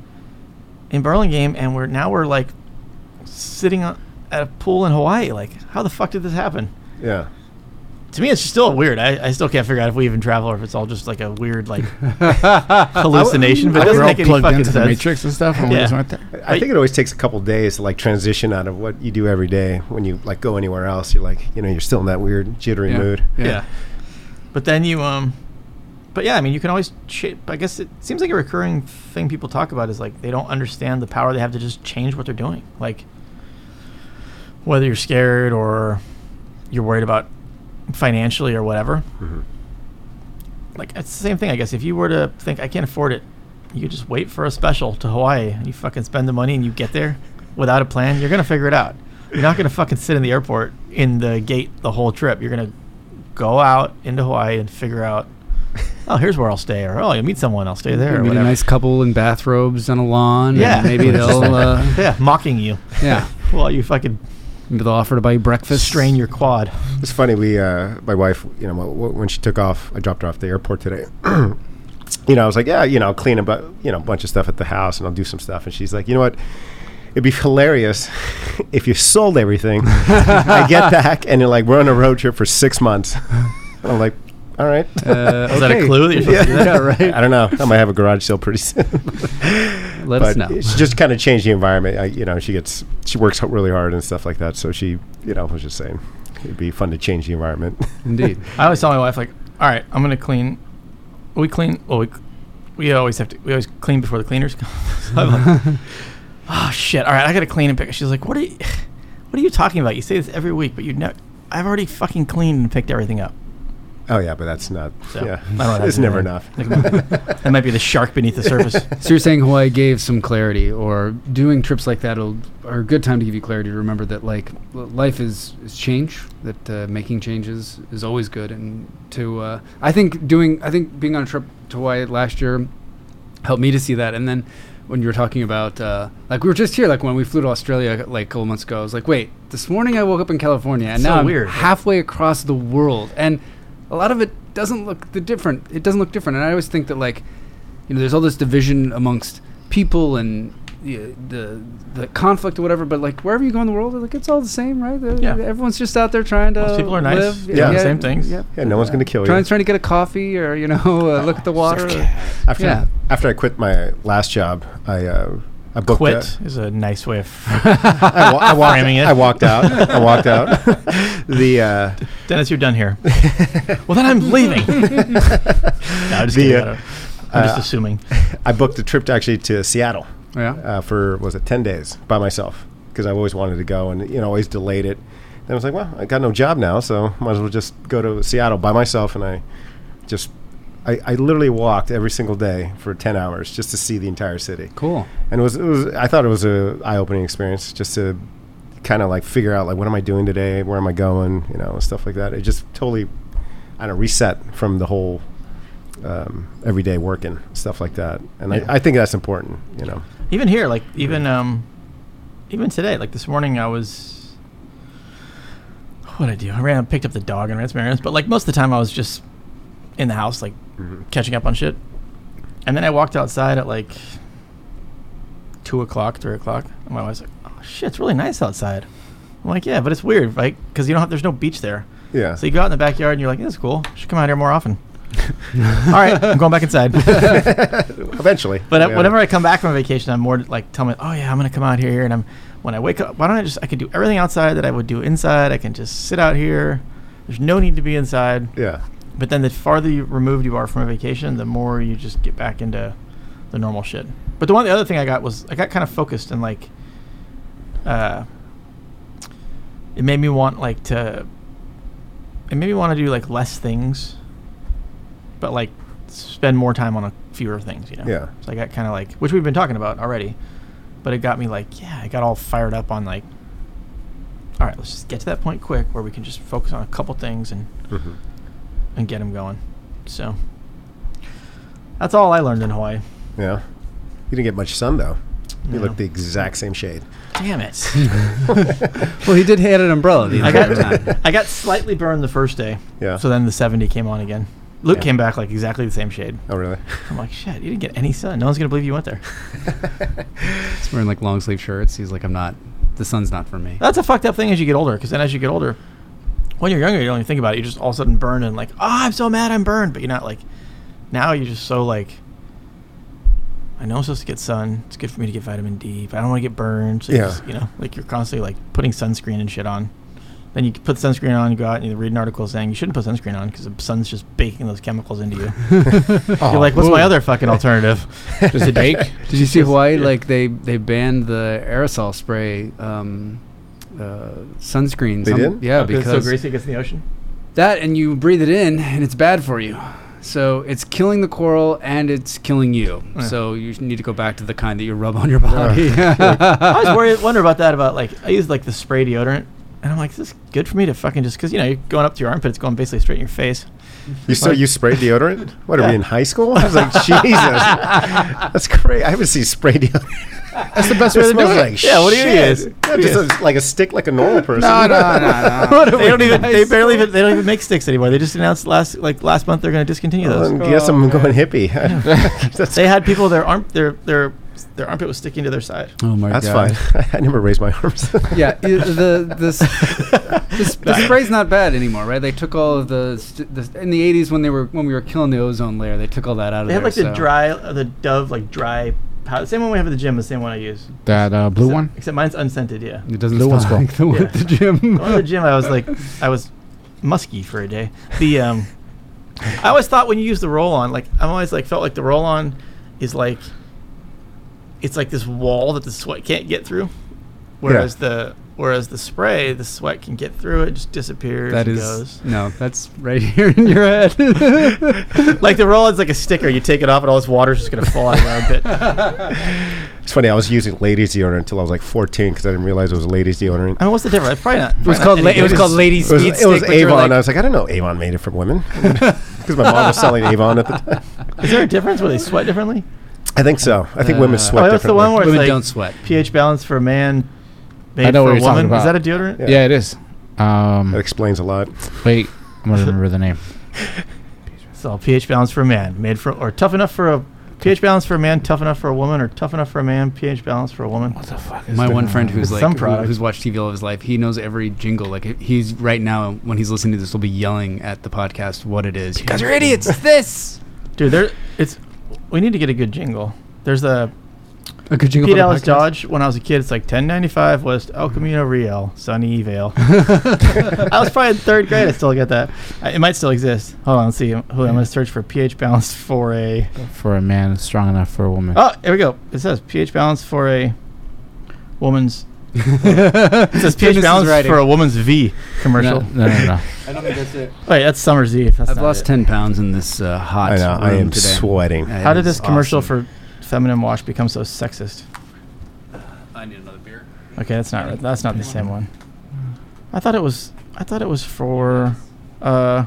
Speaker 2: in Burlingame and we're, now we're like sitting on, at a pool in Hawaii. Like, how the fuck did this happen?
Speaker 3: Yeah.
Speaker 2: To me, it's still weird. I, I still can't figure out if we even travel or if it's all just like a weird like hallucination. But it
Speaker 4: We're
Speaker 2: doesn't
Speaker 4: all
Speaker 2: make any
Speaker 4: plugged
Speaker 2: fucking
Speaker 4: into the
Speaker 2: sense.
Speaker 4: Matrix and stuff, and we
Speaker 2: Yeah.
Speaker 4: just went there.
Speaker 3: I think it always takes a couple days to like transition out of what you do every day. When you like go anywhere else, you're like, you know, you're still in that weird jittery
Speaker 5: Yeah.
Speaker 3: mood.
Speaker 2: Yeah.
Speaker 5: Yeah.
Speaker 2: But then you um, but yeah, I mean, you can always shape. I guess it seems like a recurring thing people talk about is like they don't understand the power they have to just change what they're doing. Like whether you're scared or you're worried about financially or whatever.
Speaker 3: Mm-hmm.
Speaker 2: Like it's the same thing, I guess. If you were to think I can't afford it, you could just wait for a special to Hawaii and you fucking spend the money and you get there without a plan. You're gonna figure it out. You're not gonna fucking sit in the airport in the gate the whole trip. You're gonna go out into Hawaii and figure out, oh, here's where I'll stay, or oh, you'll meet someone, I'll stay there, or
Speaker 5: Meet a
Speaker 2: whatever.
Speaker 5: nice couple in bathrobes on a lawn.
Speaker 2: Yeah.
Speaker 5: And maybe they'll, uh,
Speaker 2: Yeah, mocking you
Speaker 5: yeah.
Speaker 2: while you fucking
Speaker 5: Maybe they'll offer to buy you breakfast.
Speaker 2: strain your quad.
Speaker 3: It's funny. We, uh, my wife, you know, w- w- when she took off, I dropped her off at the airport today. You know, I was like, yeah, you know, I'll clean a bu- you know, bunch of stuff at the house and I'll do some stuff. And she's like, you know what? It'd be hilarious if you sold everything. I get back and you're like, we're on a road trip for six months. And I'm like, all right.
Speaker 5: Uh,
Speaker 2: Is that a
Speaker 5: okay.
Speaker 2: clue that you're supposed to do that?
Speaker 5: Yeah, right.
Speaker 3: I don't know. I might have a garage sale pretty soon.
Speaker 5: Let
Speaker 3: but
Speaker 5: us know.
Speaker 3: She just kind of changed the environment. I, you know, she gets she works h- really hard and stuff like that. So she, you know, was just saying it'd be fun to change the environment.
Speaker 5: Indeed.
Speaker 2: I always tell my wife, like, all right, I'm gonna clean. We clean. Well, we we always have to. We always clean before the cleaners come. So I'm like, oh shit! All right, I gotta clean and pick. She's like, what are you? What are you talking about? You say this every week, but you know, I've already fucking cleaned and picked everything up.
Speaker 3: Oh yeah, but that's not.
Speaker 2: So,
Speaker 3: yeah,
Speaker 2: I don't know what
Speaker 3: it's
Speaker 2: to do
Speaker 3: never
Speaker 2: there.
Speaker 3: enough.
Speaker 2: Like, that might be the shark beneath the surface.
Speaker 5: So you're saying Hawaii gave some clarity, or doing trips like that will, are a good time to give you clarity to remember that like l- life is, is change, that uh, making changes is always good, and to uh, I think doing I think being on a trip to Hawaii last year helped me to see that. And then when you were talking about uh, like we were just here, like when we flew to Australia like a couple months ago, I was like, wait, this morning I woke up in California and
Speaker 2: So
Speaker 5: now I'm
Speaker 2: weird.
Speaker 5: halfway across the world, and a lot of it doesn't look the different. It doesn't look different, and I always think that like, you know, there's all this division amongst people and the the, the conflict or whatever. But like wherever you go in the world, like it's all the same, right? The-
Speaker 2: Yeah.
Speaker 5: Everyone's just out there trying to.
Speaker 2: Most people are nice.
Speaker 5: live.
Speaker 2: Yeah, the same things.
Speaker 5: Yeah,
Speaker 3: Yeah, no one's gonna kill you.
Speaker 5: Trying trying to get a coffee or you know uh, look at the water.
Speaker 3: After
Speaker 5: Yeah.
Speaker 3: after I quit my last job, I uh, I booked.
Speaker 2: Quit
Speaker 3: A,
Speaker 2: is a nice way of
Speaker 3: I, wa- I walked.
Speaker 2: framing it.
Speaker 3: I walked out. I walked out. the uh,
Speaker 2: Dennis, you're done here. Well, then I'm leaving. No, I'm just,
Speaker 3: The,
Speaker 2: kidding.
Speaker 3: uh,
Speaker 2: I don't- I'm just
Speaker 3: uh,
Speaker 2: assuming.
Speaker 3: I booked a trip to actually to Seattle
Speaker 5: Yeah.
Speaker 3: uh, for was it ten days by myself. because I've always wanted to go and, you know, always delayed it. And I was like, well, I got no job now, so might as well just go to Seattle by myself. And I just, I, I literally walked every single day for ten hours just to see the entire city.
Speaker 5: Cool.
Speaker 3: And it was, it was I thought it was a eye-opening experience just to kind of like figure out like, what am I doing today? Where am I going? You know, and stuff like that. It just totally, I don't know, reset from the whole um, everyday working, stuff like that. And
Speaker 2: Yeah.
Speaker 3: I, I think that's important, you know.
Speaker 2: Even here, like even um, even today, like this morning, I was. What did I do? I ran and picked up the dog and ran some errands, but like most of the time, I was just in the house, like
Speaker 3: Mm-hmm.
Speaker 2: catching up on shit. And then I walked outside at like two o'clock, three o'clock, and my wife's like, "Oh shit, it's really nice outside." I'm like, "Yeah, but it's weird, right? Because you don't have, there's no beach there.
Speaker 3: Yeah.
Speaker 2: So you go out in the backyard and you're like, this is cool. I should come out here more often." All right, I'm going back inside.
Speaker 3: Eventually.
Speaker 2: But uh,
Speaker 3: Yeah.
Speaker 2: whenever I come back from vacation, I'm more like, tell me, oh yeah, I'm gonna come out here, and I'm when I wake up, why don't I just I can do everything outside that I would do inside. I can just sit out here. There's no need to be inside.
Speaker 3: Yeah.
Speaker 2: But then the farther you removed you are from a vacation, the more you just get back into the normal shit. But the one the other thing I got was I got kind of focused and like uh it made me want like to it made me want to do like less things, but like spend more time on a fewer things, you know.
Speaker 3: Yeah.
Speaker 2: So I got kind of like, which we've been talking about already, but it got me like, yeah, I got all fired up on like, all right, let's just get to that point quick where we can just focus on a couple things and
Speaker 3: Mm-hmm.
Speaker 2: and get them going. So that's all I learned in Hawaii.
Speaker 3: Yeah. You didn't get much sun though. You
Speaker 2: No.
Speaker 3: look the exact same shade.
Speaker 2: Damn it.
Speaker 5: Well, he did had an umbrella the
Speaker 2: I
Speaker 5: entire
Speaker 2: got
Speaker 5: time.
Speaker 2: I got slightly burned the first day.
Speaker 3: Yeah.
Speaker 2: So then the seventy came on again. Luke
Speaker 3: Yeah.
Speaker 2: came back like exactly the same shade.
Speaker 3: Oh, really?
Speaker 2: I'm like, shit, you didn't get any sun. No one's going to believe you went there.
Speaker 5: He's wearing like long sleeve shirts. He's like, I'm not. The sun's not for me.
Speaker 2: That's a fucked up thing as you get older, because then as you get older, when you're younger, you don't even think about it. You just all of a sudden burn and like, oh, I'm so mad I'm burned. But you're not like, now you're just so like, I know I'm supposed to get sun. It's good for me to get vitamin D, but I don't want to get burned. So you
Speaker 3: Yeah.
Speaker 2: just, you know, like you're constantly like putting sunscreen and shit on. Then you put sunscreen on, you go out and you read an article saying you shouldn't put sunscreen on because the sun's just baking those chemicals into you. You're like, what's my other fucking alternative?
Speaker 4: Does it bake?
Speaker 5: Did you see Hawaii? Like they they banned the aerosol spray um, uh, sunscreen.
Speaker 3: They
Speaker 5: Some-
Speaker 3: did?
Speaker 5: Yeah,
Speaker 2: Because it's so
Speaker 5: because
Speaker 2: greasy it gets in the ocean.
Speaker 5: that and you breathe it in and it's bad for you. So it's killing the coral and it's killing you.
Speaker 2: Yeah.
Speaker 5: So you need to go back to the kind that you rub on your body.
Speaker 2: I always worry, wonder about that. About like, I use like the spray deodorant, and I'm like, is this good for me to fucking just because you know you're going up to your armpit, it's going basically straight in your face.
Speaker 3: You still you sprayed deodorant? What are
Speaker 2: Yeah.
Speaker 3: we in high school? I was like, Jesus, that's great. I haven't seen spray deodorant.
Speaker 4: That's the best
Speaker 3: It
Speaker 4: way to do
Speaker 3: smells
Speaker 4: it.
Speaker 3: like
Speaker 2: Yeah, what do you
Speaker 3: shit.
Speaker 2: use?
Speaker 3: Yeah,
Speaker 2: What do you
Speaker 3: just a, like a stick, like a normal person.
Speaker 4: No, no, no, no.
Speaker 2: They don't even. They barely even. They don't even make sticks anymore. They just announced last like last month they're going to discontinue
Speaker 3: Well,
Speaker 2: those.
Speaker 3: then guess I'm going hippie. that's
Speaker 2: They had people their arm their their their armpit was sticking to their side.
Speaker 5: Oh my
Speaker 3: that's
Speaker 5: god.
Speaker 3: fine. I never raised my arms.
Speaker 5: Yeah, i- the the, s- the, the spray's not bad anymore, right? They took all of the, st- the in the eighties when they were when we were killing the ozone layer. They took all that out of
Speaker 2: They
Speaker 5: there.
Speaker 2: had like the
Speaker 5: so-
Speaker 2: dry uh, the Dove like dry powder. Same one we have at the gym. The same one I use.
Speaker 4: That uh, blue
Speaker 2: except,
Speaker 4: one?
Speaker 2: Except mine's unscented. Yeah.
Speaker 5: It doesn't
Speaker 4: Blue one's
Speaker 5: smell like the one
Speaker 2: Yeah.
Speaker 5: at the gym.
Speaker 2: Going to the gym, I was like, I was musky for a day. The um, I always thought when you use the roll-on, like I'm always like felt like the roll-on is like, it's like this wall that the sweat can't get through, whereas the whereas the spray, the sweat can get through it, just disappears.
Speaker 5: That
Speaker 2: and
Speaker 5: is
Speaker 2: goes.
Speaker 5: no, that's right here in your head.
Speaker 2: Like the roll-on's like a sticker. You take it off, and all this water's just gonna fall out of your armpit.
Speaker 3: It's funny. I was using ladies deodorant until I was like fourteen because I didn't realize it was ladies deodorant.
Speaker 2: I mean, what's the difference? It's probably not.
Speaker 5: It was
Speaker 2: probably
Speaker 5: called
Speaker 2: not
Speaker 5: la-
Speaker 2: any
Speaker 5: it was
Speaker 2: good.
Speaker 5: called Ladies
Speaker 3: It was,
Speaker 5: Speed
Speaker 3: it was
Speaker 5: Stick, but you were
Speaker 3: Avon.
Speaker 5: like-
Speaker 3: I was like, I don't know, Avon made it for women because my mom was selling Avon at the time.
Speaker 2: Is there a difference where they sweat differently?
Speaker 3: I think so. I think
Speaker 5: Uh,
Speaker 3: women
Speaker 5: oh,
Speaker 3: sweat
Speaker 2: oh, that's the
Speaker 3: differently.
Speaker 2: one where it's
Speaker 5: Women
Speaker 2: like
Speaker 5: don't sweat.
Speaker 2: pH balance for a man, made
Speaker 4: I know
Speaker 2: for
Speaker 4: what
Speaker 2: a
Speaker 4: you're talking
Speaker 2: woman. Is that
Speaker 4: about.
Speaker 2: a deodorant?
Speaker 3: Yeah.
Speaker 4: Yeah, it is. Um,
Speaker 3: That explains a lot.
Speaker 4: wait, I'm gonna remember the name.
Speaker 2: So pH balance for a man, made for or tough enough for a pH balance for a man, tough enough for a woman, or tough enough for a man, pH balance for a woman.
Speaker 4: What the fuck is
Speaker 5: My
Speaker 4: the-
Speaker 5: one friend who's
Speaker 2: It's
Speaker 5: like
Speaker 2: some
Speaker 5: who-
Speaker 2: product.
Speaker 5: who's watched T V all of his life, he knows every jingle. Like he- he's right now when he's listening to this, will be yelling at the podcast what it is. You guys are idiots. It's this.
Speaker 2: Dude, there it's we need to get a good jingle. There's a
Speaker 5: A good jingle.
Speaker 2: Pete
Speaker 5: for the
Speaker 2: Ellis
Speaker 5: podcast?
Speaker 2: Dodge. When I was a kid, it's like ten ninety-five West El Camino Real, Sunnyvale. I was probably in third grade. I still get that. I, it might still exist. Hold on, let's see. Hold on, I'm gonna search for pH balance for a.
Speaker 4: For a man strong enough for a woman.
Speaker 2: Oh, here we go. It says pH balance for a woman's It says pH
Speaker 5: Goodness is
Speaker 2: balance
Speaker 5: writing.
Speaker 2: for a woman's V commercial.
Speaker 4: No, no, no. no.
Speaker 5: I don't think that's it.
Speaker 2: Wait, that's Summer's Eve. That's
Speaker 5: I've
Speaker 2: not
Speaker 5: lost
Speaker 2: it.
Speaker 5: ten pounds in this uh, hot
Speaker 3: I know. I
Speaker 5: room
Speaker 3: am
Speaker 5: today.
Speaker 3: sweating.
Speaker 5: Yeah,
Speaker 2: How
Speaker 5: it
Speaker 2: did
Speaker 5: is
Speaker 2: this commercial
Speaker 5: awesome.
Speaker 2: for feminine wash become so sexist?
Speaker 5: I need another beer.
Speaker 2: Okay, that's not right. That's not the same one. I thought it was. I thought it was for. Uh,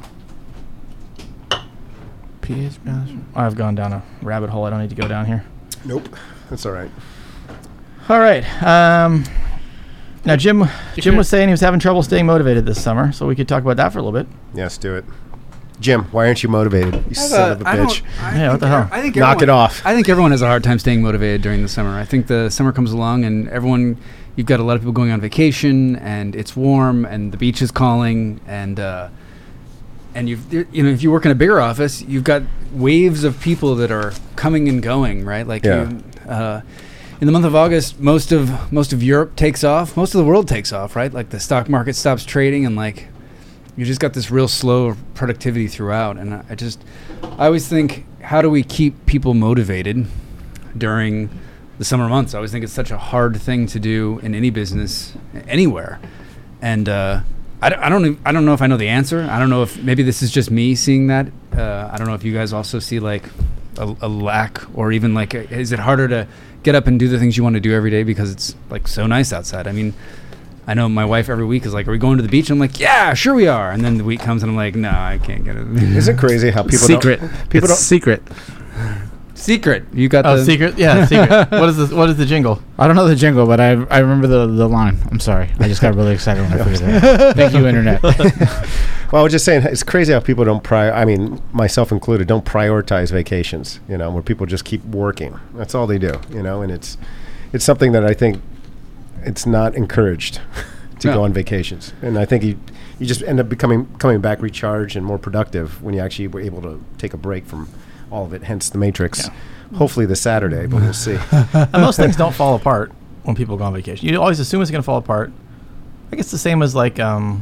Speaker 4: pH balance.
Speaker 2: I've gone down a rabbit hole. I don't need to go down here.
Speaker 3: Nope. That's all right.
Speaker 2: All right. Um, now, Jim. Jim was saying he was having trouble staying motivated this summer, so we could talk about that for a little bit.
Speaker 3: Yes, do it. Jim, why aren't you motivated? You son of a
Speaker 5: I don't-
Speaker 3: bitch.
Speaker 5: I
Speaker 2: Yeah, what
Speaker 5: think
Speaker 2: the hell?
Speaker 5: ev- I think
Speaker 3: Knock it
Speaker 5: everyone-
Speaker 3: off.
Speaker 5: I think everyone has a hard time staying motivated during the summer. I think the summer comes along and everyone, you've got a lot of people going on vacation and it's warm and the beach is calling and uh, and you've you know if you work in a bigger office, you've got waves of people that are coming and going, right? Like
Speaker 3: Yeah.
Speaker 5: you, uh, in the month of August, most of most of Europe takes off, most of the world takes off, right? Like the stock market stops trading and like you just got this real slow productivity throughout. And I, I just, I always think, how do we keep people motivated during the summer months? I always think it's such a hard thing to do in any business, anywhere. And uh, I, don't, I don't, ev- I don't know if I know the answer. I don't know if maybe this is just me seeing that. Uh, I don't know if you guys also see like a, a lack, or even like, a, is it harder to get up and do the things you want to do every day because it's like so nice outside? I mean, I know my wife every week is like, are we going to the beach? I'm like, yeah, sure we are. And then the week comes and I'm like, no, I can't get it.
Speaker 3: Isn't it crazy how people
Speaker 4: secret.
Speaker 3: don't... People
Speaker 4: it's
Speaker 3: don't...
Speaker 4: secret.
Speaker 5: Secret. You got
Speaker 2: Oh,
Speaker 5: the
Speaker 2: secret. Yeah, secret. What is the What is the jingle?
Speaker 4: I don't know the jingle, but I I remember the the line. I'm sorry. I just got really excited when I figured it out. Thank you, internet.
Speaker 3: Well, I was just saying, it's crazy how people don't prior. I mean, myself included, don't prioritize vacations. You know, where people just keep working. That's all they do. You know, and it's it's something that I think it's not encouraged to
Speaker 5: No.
Speaker 3: go on vacations. And I think you you just end up becoming coming back recharged and more productive when you actually were able to take a break from all of it. Hence the Matrix. Hopefully this Saturday, but we'll see.
Speaker 2: And most things don't fall apart when people go on vacation. You always assume it's going to fall apart. I guess the same as like, um,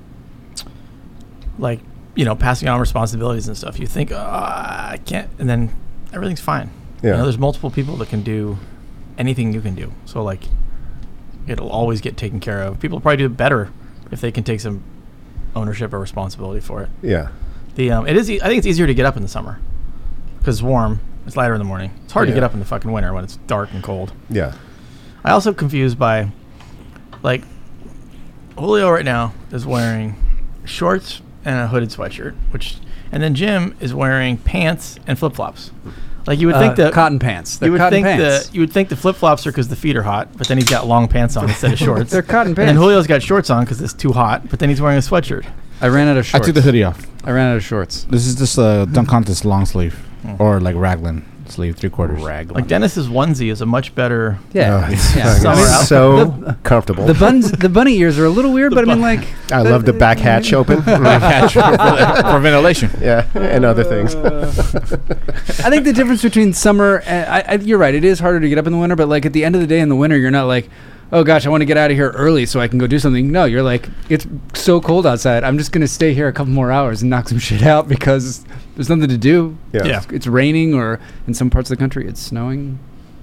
Speaker 2: like you know, passing on responsibilities and stuff. You think, oh, I can't, and then everything's fine.
Speaker 3: Yeah.
Speaker 2: You know, there's multiple people that can do anything you can do. So like, it'll always get taken care of. People probably do it better if they can take some ownership or responsibility for it.
Speaker 3: Yeah.
Speaker 2: The um, it is. E- I think it's easier to get up in the summer because it's warm. It's lighter in the morning. It's hard
Speaker 3: Yeah.
Speaker 2: to get up in the fucking winter when it's dark and cold.
Speaker 3: Yeah.
Speaker 2: I also confused by, like, Julio right now is wearing shorts and a hooded sweatshirt, which, and then Jim is wearing pants and flip flops. Like you would think
Speaker 5: uh,
Speaker 2: that
Speaker 5: cotton pants. They're
Speaker 2: you would
Speaker 5: cotton
Speaker 2: think
Speaker 5: pants.
Speaker 2: the you would think the flip flops are because the feet are hot, but then he's got long pants on instead of shorts.
Speaker 5: They're cotton
Speaker 2: And then
Speaker 5: pants.
Speaker 2: Julio's got shorts on because it's too hot, but then he's wearing a sweatshirt.
Speaker 5: I ran out of
Speaker 4: I
Speaker 5: shorts.
Speaker 4: took the hoodie off.
Speaker 5: I ran out of shorts.
Speaker 4: This is just a dunk contest long sleeve,
Speaker 2: Mm.
Speaker 4: or like raglan sleeve, three quarters.
Speaker 2: Like Dennis's onesie is a much better.
Speaker 5: Yeah.
Speaker 3: Oh, it's
Speaker 5: yeah.
Speaker 3: fucking
Speaker 2: Summer outfit.
Speaker 3: so comfortable.
Speaker 5: The buns, the bunny ears are a little weird, but I mean, like,
Speaker 3: I love the back hatch open.
Speaker 4: Catch for, for ventilation.
Speaker 3: Yeah, and other things.
Speaker 5: I think the difference between summer and I, I, you're right, it is harder to get up in the winter, but like at the end of the day in the winter, you're not like, oh gosh, I want to get out of here early so I can go do something. No, you're like, it's so cold outside. I'm just gonna stay here a couple more hours and knock some shit out because there's nothing to do.
Speaker 3: Yeah.
Speaker 2: Yeah.
Speaker 5: It's, it's raining, or in some parts of the country, it's snowing.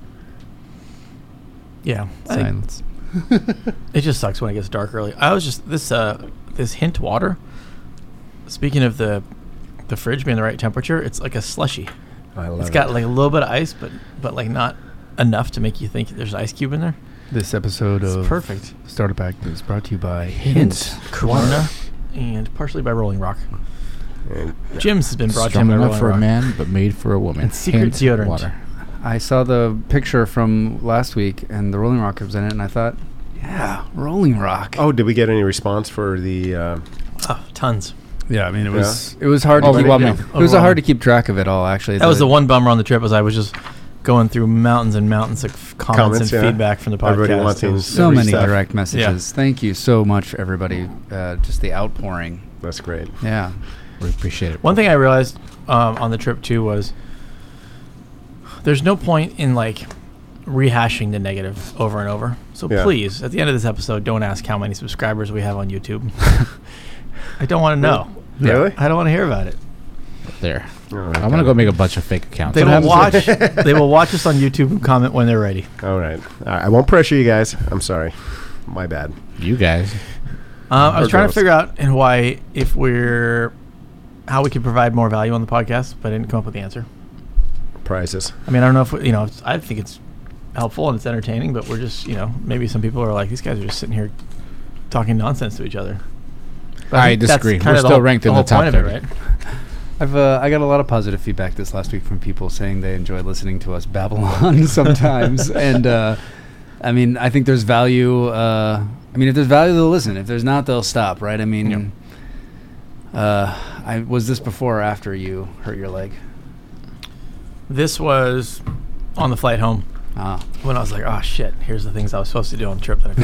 Speaker 2: Yeah. I think
Speaker 5: Silence.
Speaker 2: it just sucks when it gets dark early. I was just this uh this hint water. Speaking of the the fridge being the right temperature, it's like a slushy.
Speaker 3: I love
Speaker 2: It's
Speaker 3: it.
Speaker 2: got like a little bit of ice, but but like not enough to make you think there's ice cube in there.
Speaker 5: This episode
Speaker 2: It's
Speaker 5: of
Speaker 2: perfect.
Speaker 5: Starter Pack is brought to you by
Speaker 2: Hint Corona and partially by Rolling Rock.
Speaker 3: And
Speaker 2: Jim's has been brought to you
Speaker 4: Strong
Speaker 2: by
Speaker 4: enough
Speaker 2: Rolling
Speaker 4: for a
Speaker 2: Rock.
Speaker 4: man, but made for a woman.
Speaker 2: And secret
Speaker 4: Hint
Speaker 2: deodorant.
Speaker 4: Water.
Speaker 5: I saw the picture from last week, and the Rolling Rock was in it, and I thought, yeah, Rolling Rock.
Speaker 3: oh, did we get any response for the? Uh,
Speaker 2: Oh, tons.
Speaker 5: yeah. I mean, it
Speaker 3: Yeah.
Speaker 5: was it was hard.
Speaker 4: Oh,
Speaker 5: to keep,
Speaker 4: overwhelming.
Speaker 5: it was hard to keep track of it all. Actually,
Speaker 2: That was the one bummer on the trip was I was just going through mountains and mountains of f- comments,
Speaker 3: Comments,
Speaker 2: and
Speaker 3: yeah.
Speaker 2: feedback from the podcast.
Speaker 3: Everybody
Speaker 2: It
Speaker 3: wanting
Speaker 2: was-
Speaker 5: So
Speaker 3: every
Speaker 5: many
Speaker 3: stuff.
Speaker 5: direct messages. Thank you so much, everybody. Uh, just the outpouring.
Speaker 3: that's great.
Speaker 5: Yeah.
Speaker 4: We appreciate it.
Speaker 2: One thing I realized um, on the trip too was there's no point in like rehashing the negative over and over. So
Speaker 3: Yeah.
Speaker 2: please, at the end of this episode, don't ask how many subscribers we have on YouTube. I don't want to know.
Speaker 3: Really?
Speaker 2: I don't want to hear about it.
Speaker 4: There.
Speaker 3: Oh,
Speaker 4: I'm gonna go make a bunch of fake accounts.
Speaker 2: They
Speaker 3: What
Speaker 2: will watch.
Speaker 3: happens-
Speaker 2: They will watch us on YouTube and comment when they're ready.
Speaker 3: All right. All right. I won't pressure you guys. I'm sorry. My bad.
Speaker 4: You guys.
Speaker 2: Um, I was
Speaker 3: Or
Speaker 2: trying
Speaker 3: girls.
Speaker 2: to figure out in Hawaii if we're how we could provide more value on the podcast, but I didn't come up with the answer.
Speaker 3: Prizes.
Speaker 2: I mean, I don't know if we, you know. It's, I think it's helpful and it's entertaining, but we're just, you know, maybe some people are like, these guys are just sitting here talking nonsense to each other. But
Speaker 4: I
Speaker 2: think that's
Speaker 4: disagree.
Speaker 2: kinda
Speaker 4: We're
Speaker 2: the
Speaker 4: still
Speaker 2: whole-
Speaker 4: ranked in the
Speaker 2: whole
Speaker 4: top
Speaker 2: point of it,
Speaker 4: thirty.
Speaker 2: right?
Speaker 5: I've uh, I got a lot of positive feedback this last week from people saying they enjoy listening to us babble on sometimes, and uh, I mean, I think there's value. Uh, I mean, if there's value, they'll listen. If there's not, they'll stop. Right? I mean,
Speaker 2: Yep.
Speaker 5: uh, I was this before or after you hurt your leg?
Speaker 2: This was on the flight home
Speaker 5: Ah,
Speaker 2: when I was like, oh shit, here's the things I was supposed to do on the trip that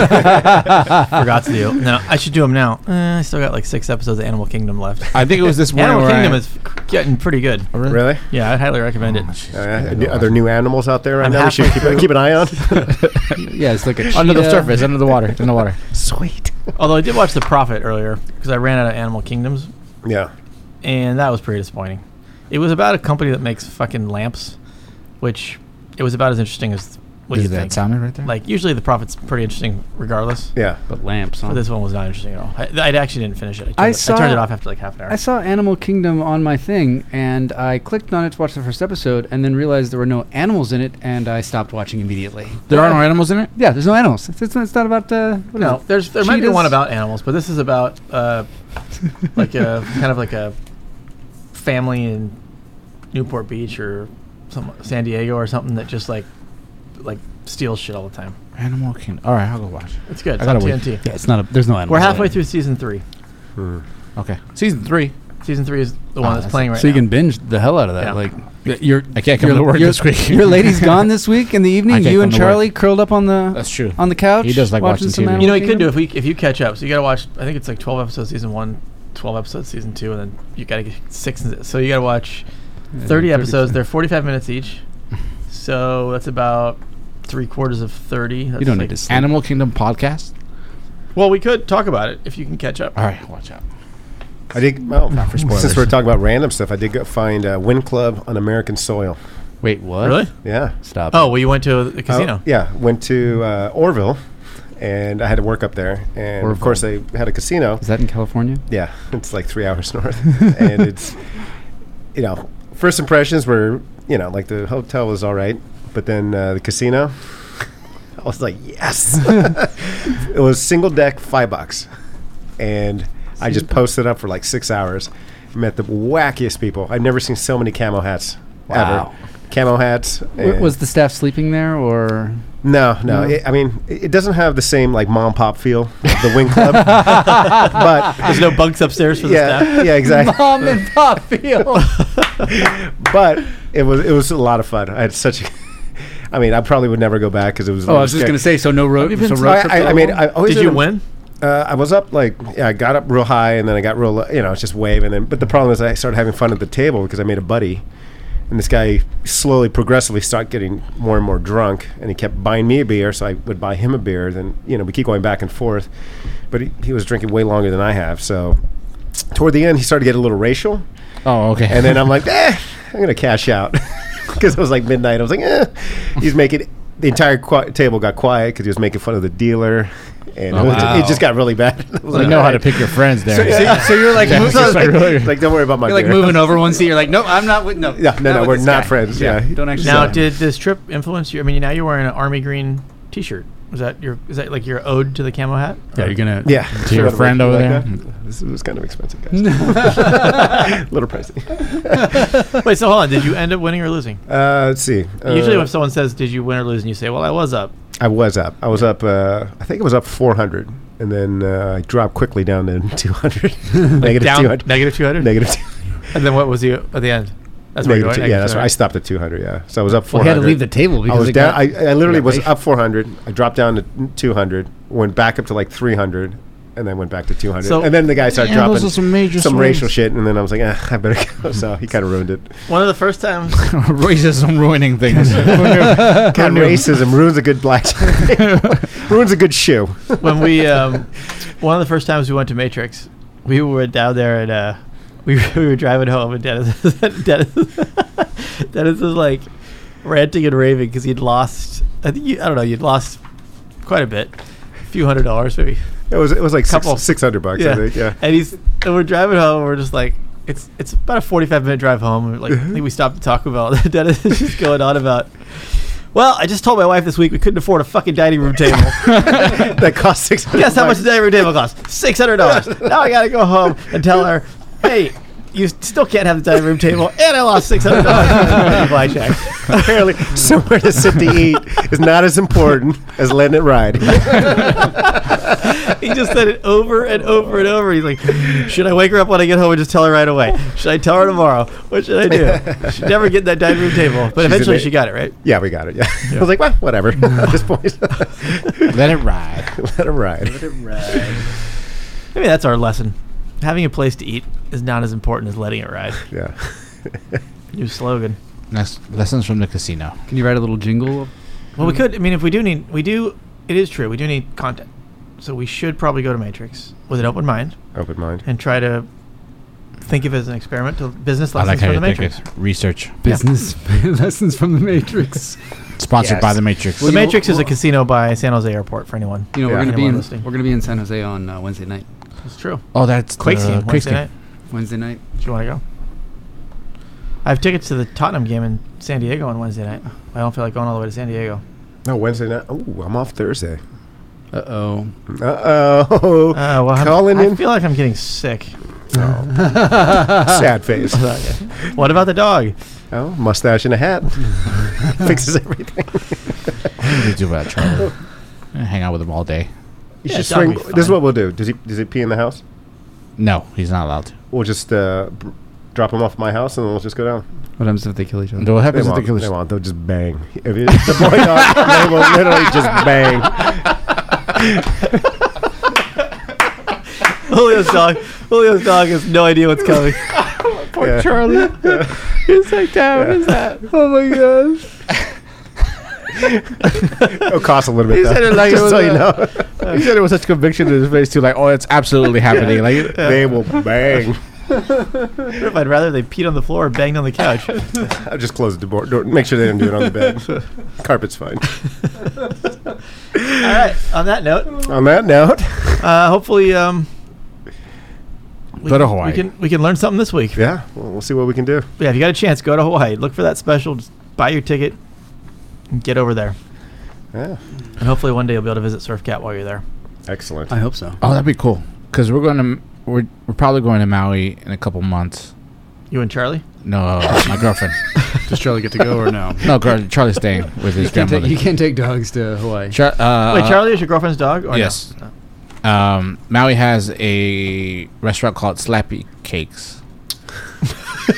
Speaker 2: I forgot to do. No, I should do them now. Uh, I still got like six episodes of Animal Kingdom left.
Speaker 4: I think it was this morning.
Speaker 2: Animal
Speaker 4: where
Speaker 2: Kingdom
Speaker 4: I,
Speaker 2: is getting pretty good.
Speaker 4: Oh, really?
Speaker 3: Really?
Speaker 2: Yeah, I'd highly recommend it.
Speaker 4: Oh, jeez.
Speaker 3: Oh, yeah?
Speaker 4: I
Speaker 3: Are,
Speaker 4: know.
Speaker 3: are there new animals out there right
Speaker 2: I'm
Speaker 3: now? We should
Speaker 2: halfway
Speaker 3: keep, keep an eye on.
Speaker 5: yeah, it's like a
Speaker 4: Under the
Speaker 5: cheetah.
Speaker 4: surface, under the water, in the water.
Speaker 3: Sweet.
Speaker 2: Although I did watch The Prophet earlier because I ran out of Animal Kingdoms,
Speaker 3: Yeah.
Speaker 2: and that was pretty disappointing. It was about a company that makes fucking lamps, which it was about as interesting as what
Speaker 4: Is
Speaker 2: you
Speaker 4: that
Speaker 2: think.
Speaker 4: sounded right there?
Speaker 2: Like usually The Prophet's pretty interesting regardless.
Speaker 3: Yeah.
Speaker 5: But lamps. Huh?
Speaker 2: But this one was not interesting at all. I, I actually didn't finish it. I turned,
Speaker 5: I
Speaker 2: it,
Speaker 5: saw-
Speaker 2: I turned it off after like half an hour.
Speaker 5: I saw Animal Kingdom on my thing, and I clicked on it to watch the first episode, and then realized there were no animals in it, and I stopped watching immediately.
Speaker 4: there are no animals in it?
Speaker 5: Yeah, there's no animals. It's, it's, it's not about uh, what is
Speaker 2: no,
Speaker 5: it?
Speaker 2: there's there might be
Speaker 5: Cheetahs?
Speaker 2: one about animals, but this is about uh, like a kind of like a family in Newport Beach or some San Diego or something that just like like steals shit all the time.
Speaker 4: Animal Kingdom. All right, I'll go watch.
Speaker 2: It's good.
Speaker 4: I
Speaker 2: It's
Speaker 4: gotta
Speaker 2: on
Speaker 4: wait.
Speaker 2: T N T.
Speaker 5: Yeah, it's not. A, there's no animals.
Speaker 2: We're
Speaker 5: in
Speaker 2: halfway
Speaker 5: it.
Speaker 2: through season three.
Speaker 3: Hmm.
Speaker 4: Okay. Season three.
Speaker 2: Season three is the one
Speaker 4: Ah,
Speaker 2: that's
Speaker 4: that's
Speaker 2: playing
Speaker 4: it.
Speaker 2: right
Speaker 5: So you
Speaker 2: now.
Speaker 5: can binge the hell out of that.
Speaker 2: Yeah.
Speaker 5: Like, y- you're.
Speaker 4: I can't come
Speaker 5: your-
Speaker 4: to work
Speaker 5: your-
Speaker 4: this week.
Speaker 5: Your lady's gone this week in the evening.
Speaker 4: can't
Speaker 5: You
Speaker 4: come
Speaker 5: and
Speaker 4: to work.
Speaker 5: Charlie curled up on the
Speaker 4: That's true.
Speaker 5: on the couch.
Speaker 4: He does like watching
Speaker 5: some
Speaker 4: T V.
Speaker 5: Animal
Speaker 2: You know, you could do
Speaker 5: Kingdom?
Speaker 2: if we if you catch up. So you got to watch. I think it's like twelve episodes season one, twelve episodes season two, and then you got to get six. And so you got to watch
Speaker 5: Yeah,
Speaker 2: thirty
Speaker 5: thirty
Speaker 2: episodes.
Speaker 5: percent.
Speaker 2: They're forty-five minutes each. So that's about three quarters of thirty. That's
Speaker 5: You don't
Speaker 2: like-
Speaker 5: need to sleep.
Speaker 4: Animal Kingdom podcast?
Speaker 2: Well, we could talk about it if you can catch up.
Speaker 4: All right, watch out.
Speaker 3: I did. Well,
Speaker 4: Not for spoilers.
Speaker 3: since we're talking about random stuff, I did go find uh, Win Club on American soil.
Speaker 5: Wait, what?
Speaker 2: Really?
Speaker 3: Yeah.
Speaker 5: Stop.
Speaker 2: Oh, well, you went to the casino.
Speaker 3: Oh, yeah. Went to uh, Orville, and I had to work up there. And of
Speaker 5: Orville.
Speaker 3: course, they had a casino.
Speaker 5: Is that in California?
Speaker 3: Yeah, it's like three hours north, and it's, you know, first impressions were, you know, like the hotel was all right, but then uh, the casino, I was like, yes. It was single deck, five bucks, and I just posted up for like six hours. Met the wackiest people. I've never seen so many camo hats
Speaker 5: Wow.
Speaker 3: ever. Camo hats.
Speaker 5: W-
Speaker 3: and-
Speaker 5: was the staff sleeping there, or
Speaker 3: no, no.
Speaker 5: No?
Speaker 3: It, I mean, it, it doesn't have the same like mom pop feel of the Wing Club, but
Speaker 2: There's no bunks upstairs for the
Speaker 3: yeah,
Speaker 2: staff.
Speaker 3: yeah, exactly.
Speaker 5: mom and pop feel?
Speaker 3: But it was it was a lot of fun. I had such a. I mean, I probably would never go back because it was.
Speaker 5: Oh, I was just gonna say. So no road.
Speaker 2: Have you been
Speaker 5: So
Speaker 2: to-
Speaker 5: road
Speaker 3: I,
Speaker 5: trip
Speaker 3: I,
Speaker 5: to
Speaker 3: I mean,
Speaker 5: Oklahoma?
Speaker 3: I always
Speaker 2: Did you
Speaker 3: ended-
Speaker 2: win?
Speaker 3: Uh, I was up like yeah, I got up real high and then I got real low, you know, it's just waving. And but the problem is I started having fun at the table because I made a buddy, and this guy slowly, progressively started getting more and more drunk, and he kept buying me a beer, so I would buy him a beer. Then you know we keep going back and forth, but he, he was drinking way longer than I have. So toward the end, he started to get a little racial,
Speaker 4: Oh, okay.
Speaker 3: and then I'm like, eh, I'm gonna cash out because it was like midnight. I was like, eh, he's making the entire qui- table got quiet because he was making fun of the dealer. And
Speaker 4: Oh,
Speaker 3: it, was,
Speaker 4: wow.
Speaker 3: it just got really bad. I was
Speaker 4: you
Speaker 3: like,
Speaker 4: know how to
Speaker 3: "Alright."
Speaker 4: pick your friends there.
Speaker 5: So, so you're like,
Speaker 4: Yeah,
Speaker 5: mo-
Speaker 4: it's just like really-
Speaker 3: like, don't worry about my
Speaker 5: you're like
Speaker 3: beer.
Speaker 5: moving over one seat. You're like, no, I'm not with no.
Speaker 3: Yeah, no, no,
Speaker 5: with
Speaker 3: we're
Speaker 5: this
Speaker 3: not
Speaker 5: guy.
Speaker 3: friends. Yeah.
Speaker 5: don't actually.
Speaker 2: Now,
Speaker 5: say
Speaker 2: did this trip influence you? I mean, now you're wearing an army green T-shirt. Was that your? Is that like your ode to the camo hat?
Speaker 5: Yeah, you're gonna.
Speaker 3: Yeah.
Speaker 4: To your friend over there?
Speaker 3: This was kind of expensive, guys. A little pricey.
Speaker 2: Wait, so hold on. Did you end up winning or losing?
Speaker 3: Uh, let's see.
Speaker 2: Usually,
Speaker 3: Uh,
Speaker 2: when someone says, "Did you win or lose?" and you say, "Well, I was up."
Speaker 3: I was up. I was up. Uh, I think it was up four hundred, and then uh, I dropped quickly down to two hundred. Negative
Speaker 2: Down
Speaker 3: two hundred.
Speaker 2: negative two hundred.
Speaker 3: Negative two.
Speaker 2: And then what was you at the end? That's where you
Speaker 3: Negative
Speaker 2: were.
Speaker 3: two. Yeah, that's right. I stopped at two hundred. Yeah, so I was up four
Speaker 5: Well, he
Speaker 3: hundred.
Speaker 5: had to leave the table
Speaker 3: I
Speaker 5: because
Speaker 3: was
Speaker 5: it
Speaker 3: down.
Speaker 5: got-
Speaker 3: I, I literally
Speaker 5: got
Speaker 3: was
Speaker 5: racial.
Speaker 3: up four hundred. I dropped down to two hundred. Went back up to like three hundred, and then went back to two hundred.
Speaker 2: So-
Speaker 3: and then the guy started
Speaker 4: Yeah, those
Speaker 3: dropping
Speaker 4: are some major
Speaker 3: some
Speaker 4: swings.
Speaker 3: racial shit, and then I was like, eh, I better go. So he kind of ruined it.
Speaker 2: One of the first times.
Speaker 4: Racism ruining things.
Speaker 3: God, racism ruins a good black ruins a good shoe.
Speaker 2: when we um, one of the first times we went to Matrix, we were down there and uh, we we were driving home, and Dennis Dennis, Dennis was like ranting and raving because he'd lost. I think you, I don't know. You'd lost quite a bit. A few hundred dollars maybe.
Speaker 3: It was it was like
Speaker 2: Couple.
Speaker 3: six six hundred bucks.
Speaker 2: Yeah.
Speaker 3: I think. Yeah.
Speaker 2: And he's and we're driving home. We're just like, it's it's about a forty-five minute drive home. We're like, I think we stopped to talk about. Dennis is just going on about. Well, I just told my wife this week we couldn't afford a fucking dining room table.
Speaker 3: That cost six hundred.
Speaker 2: Guess how much the dining room table costs? Six hundred dollars. Now I gotta go home and tell her, hey, you still can't have the dining room table, and I lost six hundred dollars in blackjack.
Speaker 3: Apparently, somewhere to sit to eat is not as important as letting it ride.
Speaker 2: He just said it over and over and over. He's like, should I wake her up when I get home and just tell her right away? Should I tell her tomorrow? What should I do? She'd never get that dining room table. But
Speaker 3: She's
Speaker 2: eventually
Speaker 3: in it.
Speaker 2: she got it, right?
Speaker 3: Yeah, we got it. Yeah. I was like, well, whatever. At this point,
Speaker 4: Let it ride.
Speaker 3: let it ride.
Speaker 2: Maybe that's our lesson. Having a place to eat is not as important as letting it ride.
Speaker 3: Yeah.
Speaker 2: New slogan.
Speaker 4: Next, lessons from the casino.
Speaker 5: Can you write a little jingle?
Speaker 2: Well, we could. I mean, if we do need, we do. It is true. We do need content, so we should probably go to Matrix with an open mind
Speaker 3: Open mind.
Speaker 2: and try to think of it as an experiment to business
Speaker 4: I
Speaker 2: lessons
Speaker 4: like how
Speaker 2: from the
Speaker 4: you think
Speaker 2: Matrix.
Speaker 4: it. Research.
Speaker 5: Business lessons from the Matrix.
Speaker 4: Sponsored
Speaker 3: Yes.
Speaker 4: by the Matrix.
Speaker 2: The Matrix is a casino by San Jose Airport. For anyone,
Speaker 5: You know,
Speaker 3: Yeah.
Speaker 5: we're gonna be
Speaker 2: Anyone
Speaker 5: in
Speaker 2: listening.
Speaker 5: we're gonna be in San Jose on uh, Wednesday night.
Speaker 2: It's true.
Speaker 4: Oh, that's
Speaker 2: Quakes
Speaker 4: the
Speaker 2: game
Speaker 4: Quakes
Speaker 2: Wednesday
Speaker 4: game.
Speaker 2: night.
Speaker 5: Wednesday night.
Speaker 2: Do you want to go? I have tickets to the Tottenham game in San Diego on Wednesday night. I don't feel like going all the way to San Diego.
Speaker 3: No, Wednesday night. Oh, I'm off Thursday.
Speaker 5: Uh oh.
Speaker 3: Uh oh.
Speaker 2: Uh, well, I'm-
Speaker 3: Calling
Speaker 2: I
Speaker 3: in.
Speaker 2: feel like I'm getting sick.
Speaker 3: Sad face.
Speaker 2: What about the dog?
Speaker 3: Oh, mustache and a hat. Fixes everything.
Speaker 4: What do you do about Charlie? I hang out with him all day.
Speaker 3: You
Speaker 2: Yeah,
Speaker 3: should
Speaker 2: dog will
Speaker 3: swing.
Speaker 2: be
Speaker 3: This is
Speaker 2: fine.
Speaker 3: what we'll do. Does he does he pee in the house?
Speaker 4: No, he's not allowed to.
Speaker 3: We'll just uh, b- drop him off at my house and then we'll just go down.
Speaker 5: What happens if they kill each other?
Speaker 4: And what
Speaker 3: They
Speaker 4: happens if
Speaker 3: won't.
Speaker 4: the killers?
Speaker 3: They won't. They'll just bang. If it's the boy dog, they will literally just bang.
Speaker 2: Julio's dog. Julio's dog has no idea what's coming.
Speaker 3: Poor yeah.
Speaker 2: Charlie. He's like, Dad, what is that? Oh my gosh.
Speaker 3: It'll cost a little bit.
Speaker 4: He
Speaker 3: though.
Speaker 4: said it like it
Speaker 3: just
Speaker 4: was
Speaker 3: so you
Speaker 4: a-
Speaker 3: know,
Speaker 4: He said it with such conviction in his face too. Like, oh, it's absolutely happening. Like,
Speaker 3: they will bang.
Speaker 2: If I'd rather they peed on the floor or banged on the couch.
Speaker 3: I'll just close the door. door. Make sure they didn't do it on the bed. Carpet's fine.
Speaker 2: All right. On that note,
Speaker 3: On that note,
Speaker 2: uh, hopefully, um, we
Speaker 4: Go to
Speaker 2: can-
Speaker 4: Hawaii.
Speaker 2: We can we can learn something this week.
Speaker 3: yeah, well, we'll see what we can do.
Speaker 2: Yeah, if you got a chance, go to Hawaii. Look for that special. Just buy your ticket and get over there.
Speaker 3: Yeah,
Speaker 2: And hopefully one day you'll be able to visit Surf Cat while you're there.
Speaker 3: excellent.
Speaker 5: I hope so.
Speaker 4: oh, that'd be cool. Because we're going to we're we're probably going to Maui in a couple months.
Speaker 2: You and Charlie?
Speaker 4: No, uh, my girlfriend.
Speaker 5: Does Charlie get to go or no?
Speaker 4: No, girl, Charlie's staying with his
Speaker 5: You can't,
Speaker 4: grandmother.
Speaker 5: take, you can't take dogs to Hawaii.
Speaker 4: Char- uh,
Speaker 2: Wait, Charlie is your girlfriend's dog? Or no?
Speaker 4: Yes.
Speaker 2: No.
Speaker 4: Um, Maui has a restaurant called Slappy Cakes. I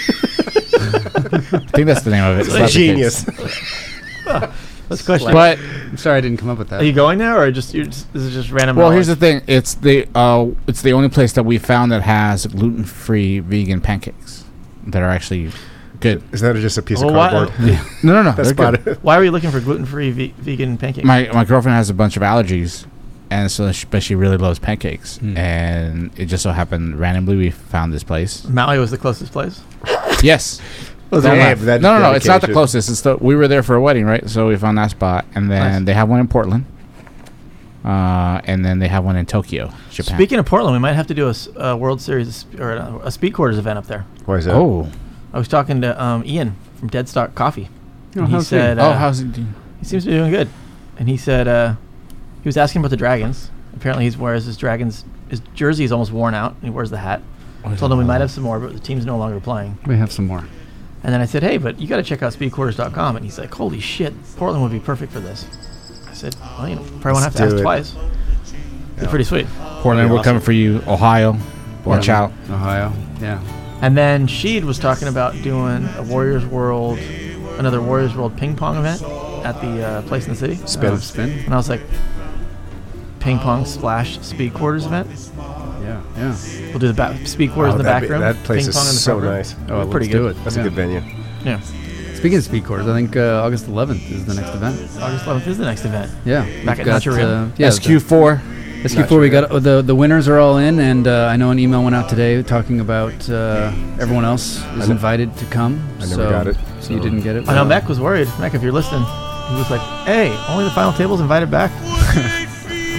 Speaker 4: think that's the name of it.
Speaker 2: It's
Speaker 4: Slappy
Speaker 3: Genius.
Speaker 4: Cakes.
Speaker 2: Let's question.
Speaker 4: But
Speaker 5: I'm sorry I didn't come up with that.
Speaker 2: Are you going there, or just, you're just is it just random?
Speaker 4: well, here's the
Speaker 2: knowledge?
Speaker 4: thing. It's the uh, it's the only place that we found that has gluten-free vegan pancakes that are actually good.
Speaker 3: Is that just a piece
Speaker 2: Well,
Speaker 3: of
Speaker 2: why-
Speaker 3: cardboard?
Speaker 4: No, no, no.
Speaker 3: That's
Speaker 4: they're
Speaker 3: about
Speaker 4: good.
Speaker 3: it.
Speaker 2: Why were you looking for gluten-free ve- vegan pancakes?
Speaker 4: My my girlfriend has a bunch of allergies, and so she, but she really loves pancakes.
Speaker 5: Hmm.
Speaker 4: And it just so happened randomly we found this place.
Speaker 2: Maui was the closest place.
Speaker 4: Yes.
Speaker 3: Well,
Speaker 4: Don't
Speaker 3: they
Speaker 4: laugh.
Speaker 3: have that
Speaker 4: no, no, no. It's not the
Speaker 3: dedication.
Speaker 4: closest. It's the we were there for a wedding, right? So we found that spot, and then
Speaker 2: Nice.
Speaker 4: they have one in Portland, uh, and then they have one in Tokyo, Japan.
Speaker 2: Speaking of Portland, we might have to do a, s- a World Series or a, a Speed Quarters event up there.
Speaker 3: Why is that?
Speaker 4: oh,
Speaker 2: I was talking to um, Ian from Deadstock Coffee.
Speaker 5: Oh,
Speaker 2: And he
Speaker 5: how's he?
Speaker 2: said,
Speaker 4: oh,
Speaker 2: uh,
Speaker 4: how's it? doing?
Speaker 2: he seems to be doing good. And he said uh, he was asking about the Dragons. Apparently, he wears his Dragons. His jersey is almost worn out. And he wears the hat. I told him we might have some more, but the team's no longer playing.
Speaker 5: We have some more.
Speaker 2: And then I said, hey, but you got to check out speed quarters dot com. And he's like, holy shit, Portland would be perfect for this. I said, well, you know, probably won't have to
Speaker 3: Let's
Speaker 2: ask
Speaker 3: do it.
Speaker 2: twice. It's pretty sweet.
Speaker 4: Portland, we're
Speaker 3: awesome.
Speaker 4: coming for you. Ohio, watch out.
Speaker 5: Ohio. Yeah.
Speaker 2: And then Sheed was talking about doing a Warriors World, another Warriors World ping pong event at the uh, place in the city.
Speaker 3: Spin.
Speaker 5: Oh, spin.
Speaker 2: And I was like, ping pong splash speed quarters event.
Speaker 5: Yeah. Yeah.
Speaker 2: We'll do the back, speed quarters
Speaker 3: Oh,
Speaker 2: in the
Speaker 3: that'd
Speaker 2: back
Speaker 3: be-
Speaker 2: room.
Speaker 3: That place
Speaker 2: ping
Speaker 3: is
Speaker 2: pong in the
Speaker 3: so
Speaker 2: front room.
Speaker 3: nice.
Speaker 5: Oh,
Speaker 2: Pretty
Speaker 5: let's
Speaker 2: good.
Speaker 5: do it.
Speaker 3: That's
Speaker 5: Yeah.
Speaker 3: a good venue.
Speaker 2: Yeah.
Speaker 5: Speaking of speed quarters, I think uh, August eleventh is the next event.
Speaker 2: August eleventh is the next event.
Speaker 5: Yeah.
Speaker 2: Back
Speaker 5: we've
Speaker 2: at Nacho Rio.
Speaker 5: uh, yeah,
Speaker 4: S Q four.
Speaker 5: the S Q four. We got uh, the the winners are all in, and uh, I know an email went out today talking about uh, everyone else is
Speaker 3: ne-
Speaker 5: invited to come.
Speaker 3: I never
Speaker 5: so,
Speaker 3: got it,
Speaker 5: So you
Speaker 3: so-
Speaker 5: didn't get it.
Speaker 2: I know
Speaker 5: Well,
Speaker 2: Mac was worried. Mac, if you're listening, he was like, hey, only the final table's invited back.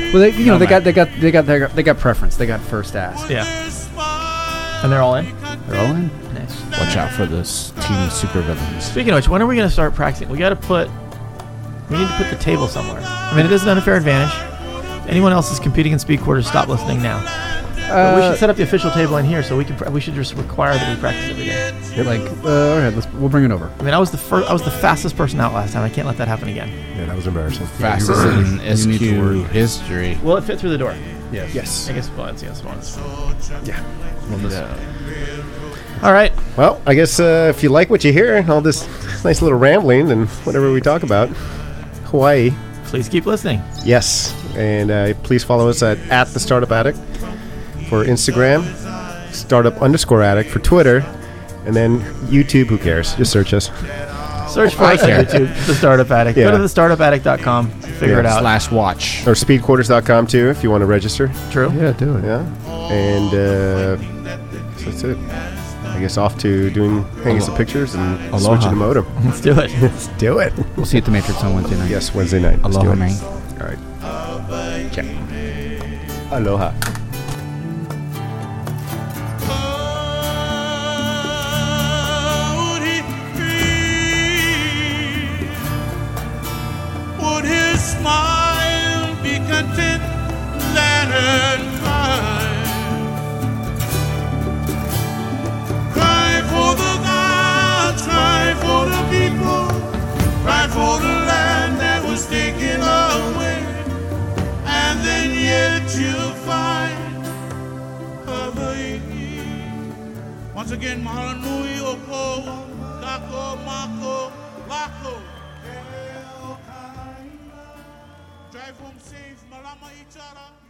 Speaker 5: Well, they, you know,
Speaker 2: Oh,
Speaker 5: they
Speaker 2: my.
Speaker 5: got they got they got they got they got preference. They got first ask.
Speaker 2: Yeah. And they're all in?
Speaker 5: They're all in.
Speaker 2: Nice.
Speaker 4: Watch out for this team of supervillains.
Speaker 2: Speaking of which, when are we going to start practicing? We got to put... We need to put the table somewhere. I mean, it is an unfair advantage. Anyone else is competing in speed quarters, stop listening now. But we
Speaker 5: Uh,
Speaker 2: should set up the official table in here, so we can. Pra- we should just require that we practice every day.
Speaker 5: like, uh, all right, let's we'll bring it over.
Speaker 2: I mean, I was the first. I was the fastest person out last time. I can't let that happen again.
Speaker 3: Yeah, that was embarrassing.
Speaker 4: Fastest in S
Speaker 5: you need to
Speaker 4: Q
Speaker 5: worry.
Speaker 4: history.
Speaker 2: Will it fit through the door?
Speaker 5: Yeah.
Speaker 3: Yes.
Speaker 2: I guess. Well, it's yes, once.
Speaker 3: Yeah.
Speaker 2: All right.
Speaker 3: Well, I guess uh, if you like what you hear, all this nice little rambling and whatever we talk about, Hawaii.
Speaker 2: Please keep listening.
Speaker 3: Yes, and uh, please follow us at, at the Startup Addict for Instagram, Startup underscore Addict for Twitter, and then YouTube. Who cares? Just search us.
Speaker 2: Search for
Speaker 4: I
Speaker 2: us on
Speaker 4: care.
Speaker 2: YouTube, The Startup Addict. Go
Speaker 3: Yeah.
Speaker 2: to the startup addict dot com. Figure
Speaker 3: Yeah.
Speaker 2: it out.
Speaker 4: Slash watch.
Speaker 3: Or speed quarters dot com too if you want to register.
Speaker 2: True.
Speaker 5: Yeah, do it.
Speaker 3: Yeah, and uh, so that's it. I guess off to doing hanging some pictures and
Speaker 4: Aloha.
Speaker 3: switching the modem.
Speaker 2: Let's do it.
Speaker 3: Let's do it.
Speaker 5: We'll see you at the Matrix on Wednesday night.
Speaker 3: Yes, Wednesday night. Let's do
Speaker 4: Aloha,
Speaker 3: it.
Speaker 4: man.
Speaker 3: All right. Check. Aloha.
Speaker 1: Would he be? Would his smile be content that and cry? Cry for the gods, cry for the people, cry for the land that was taken away, and then yet you'll find Hawaii. Once again, Mahalanui, Oko, Kako, Mako, Lako. Drive home safe, Malama Ichara.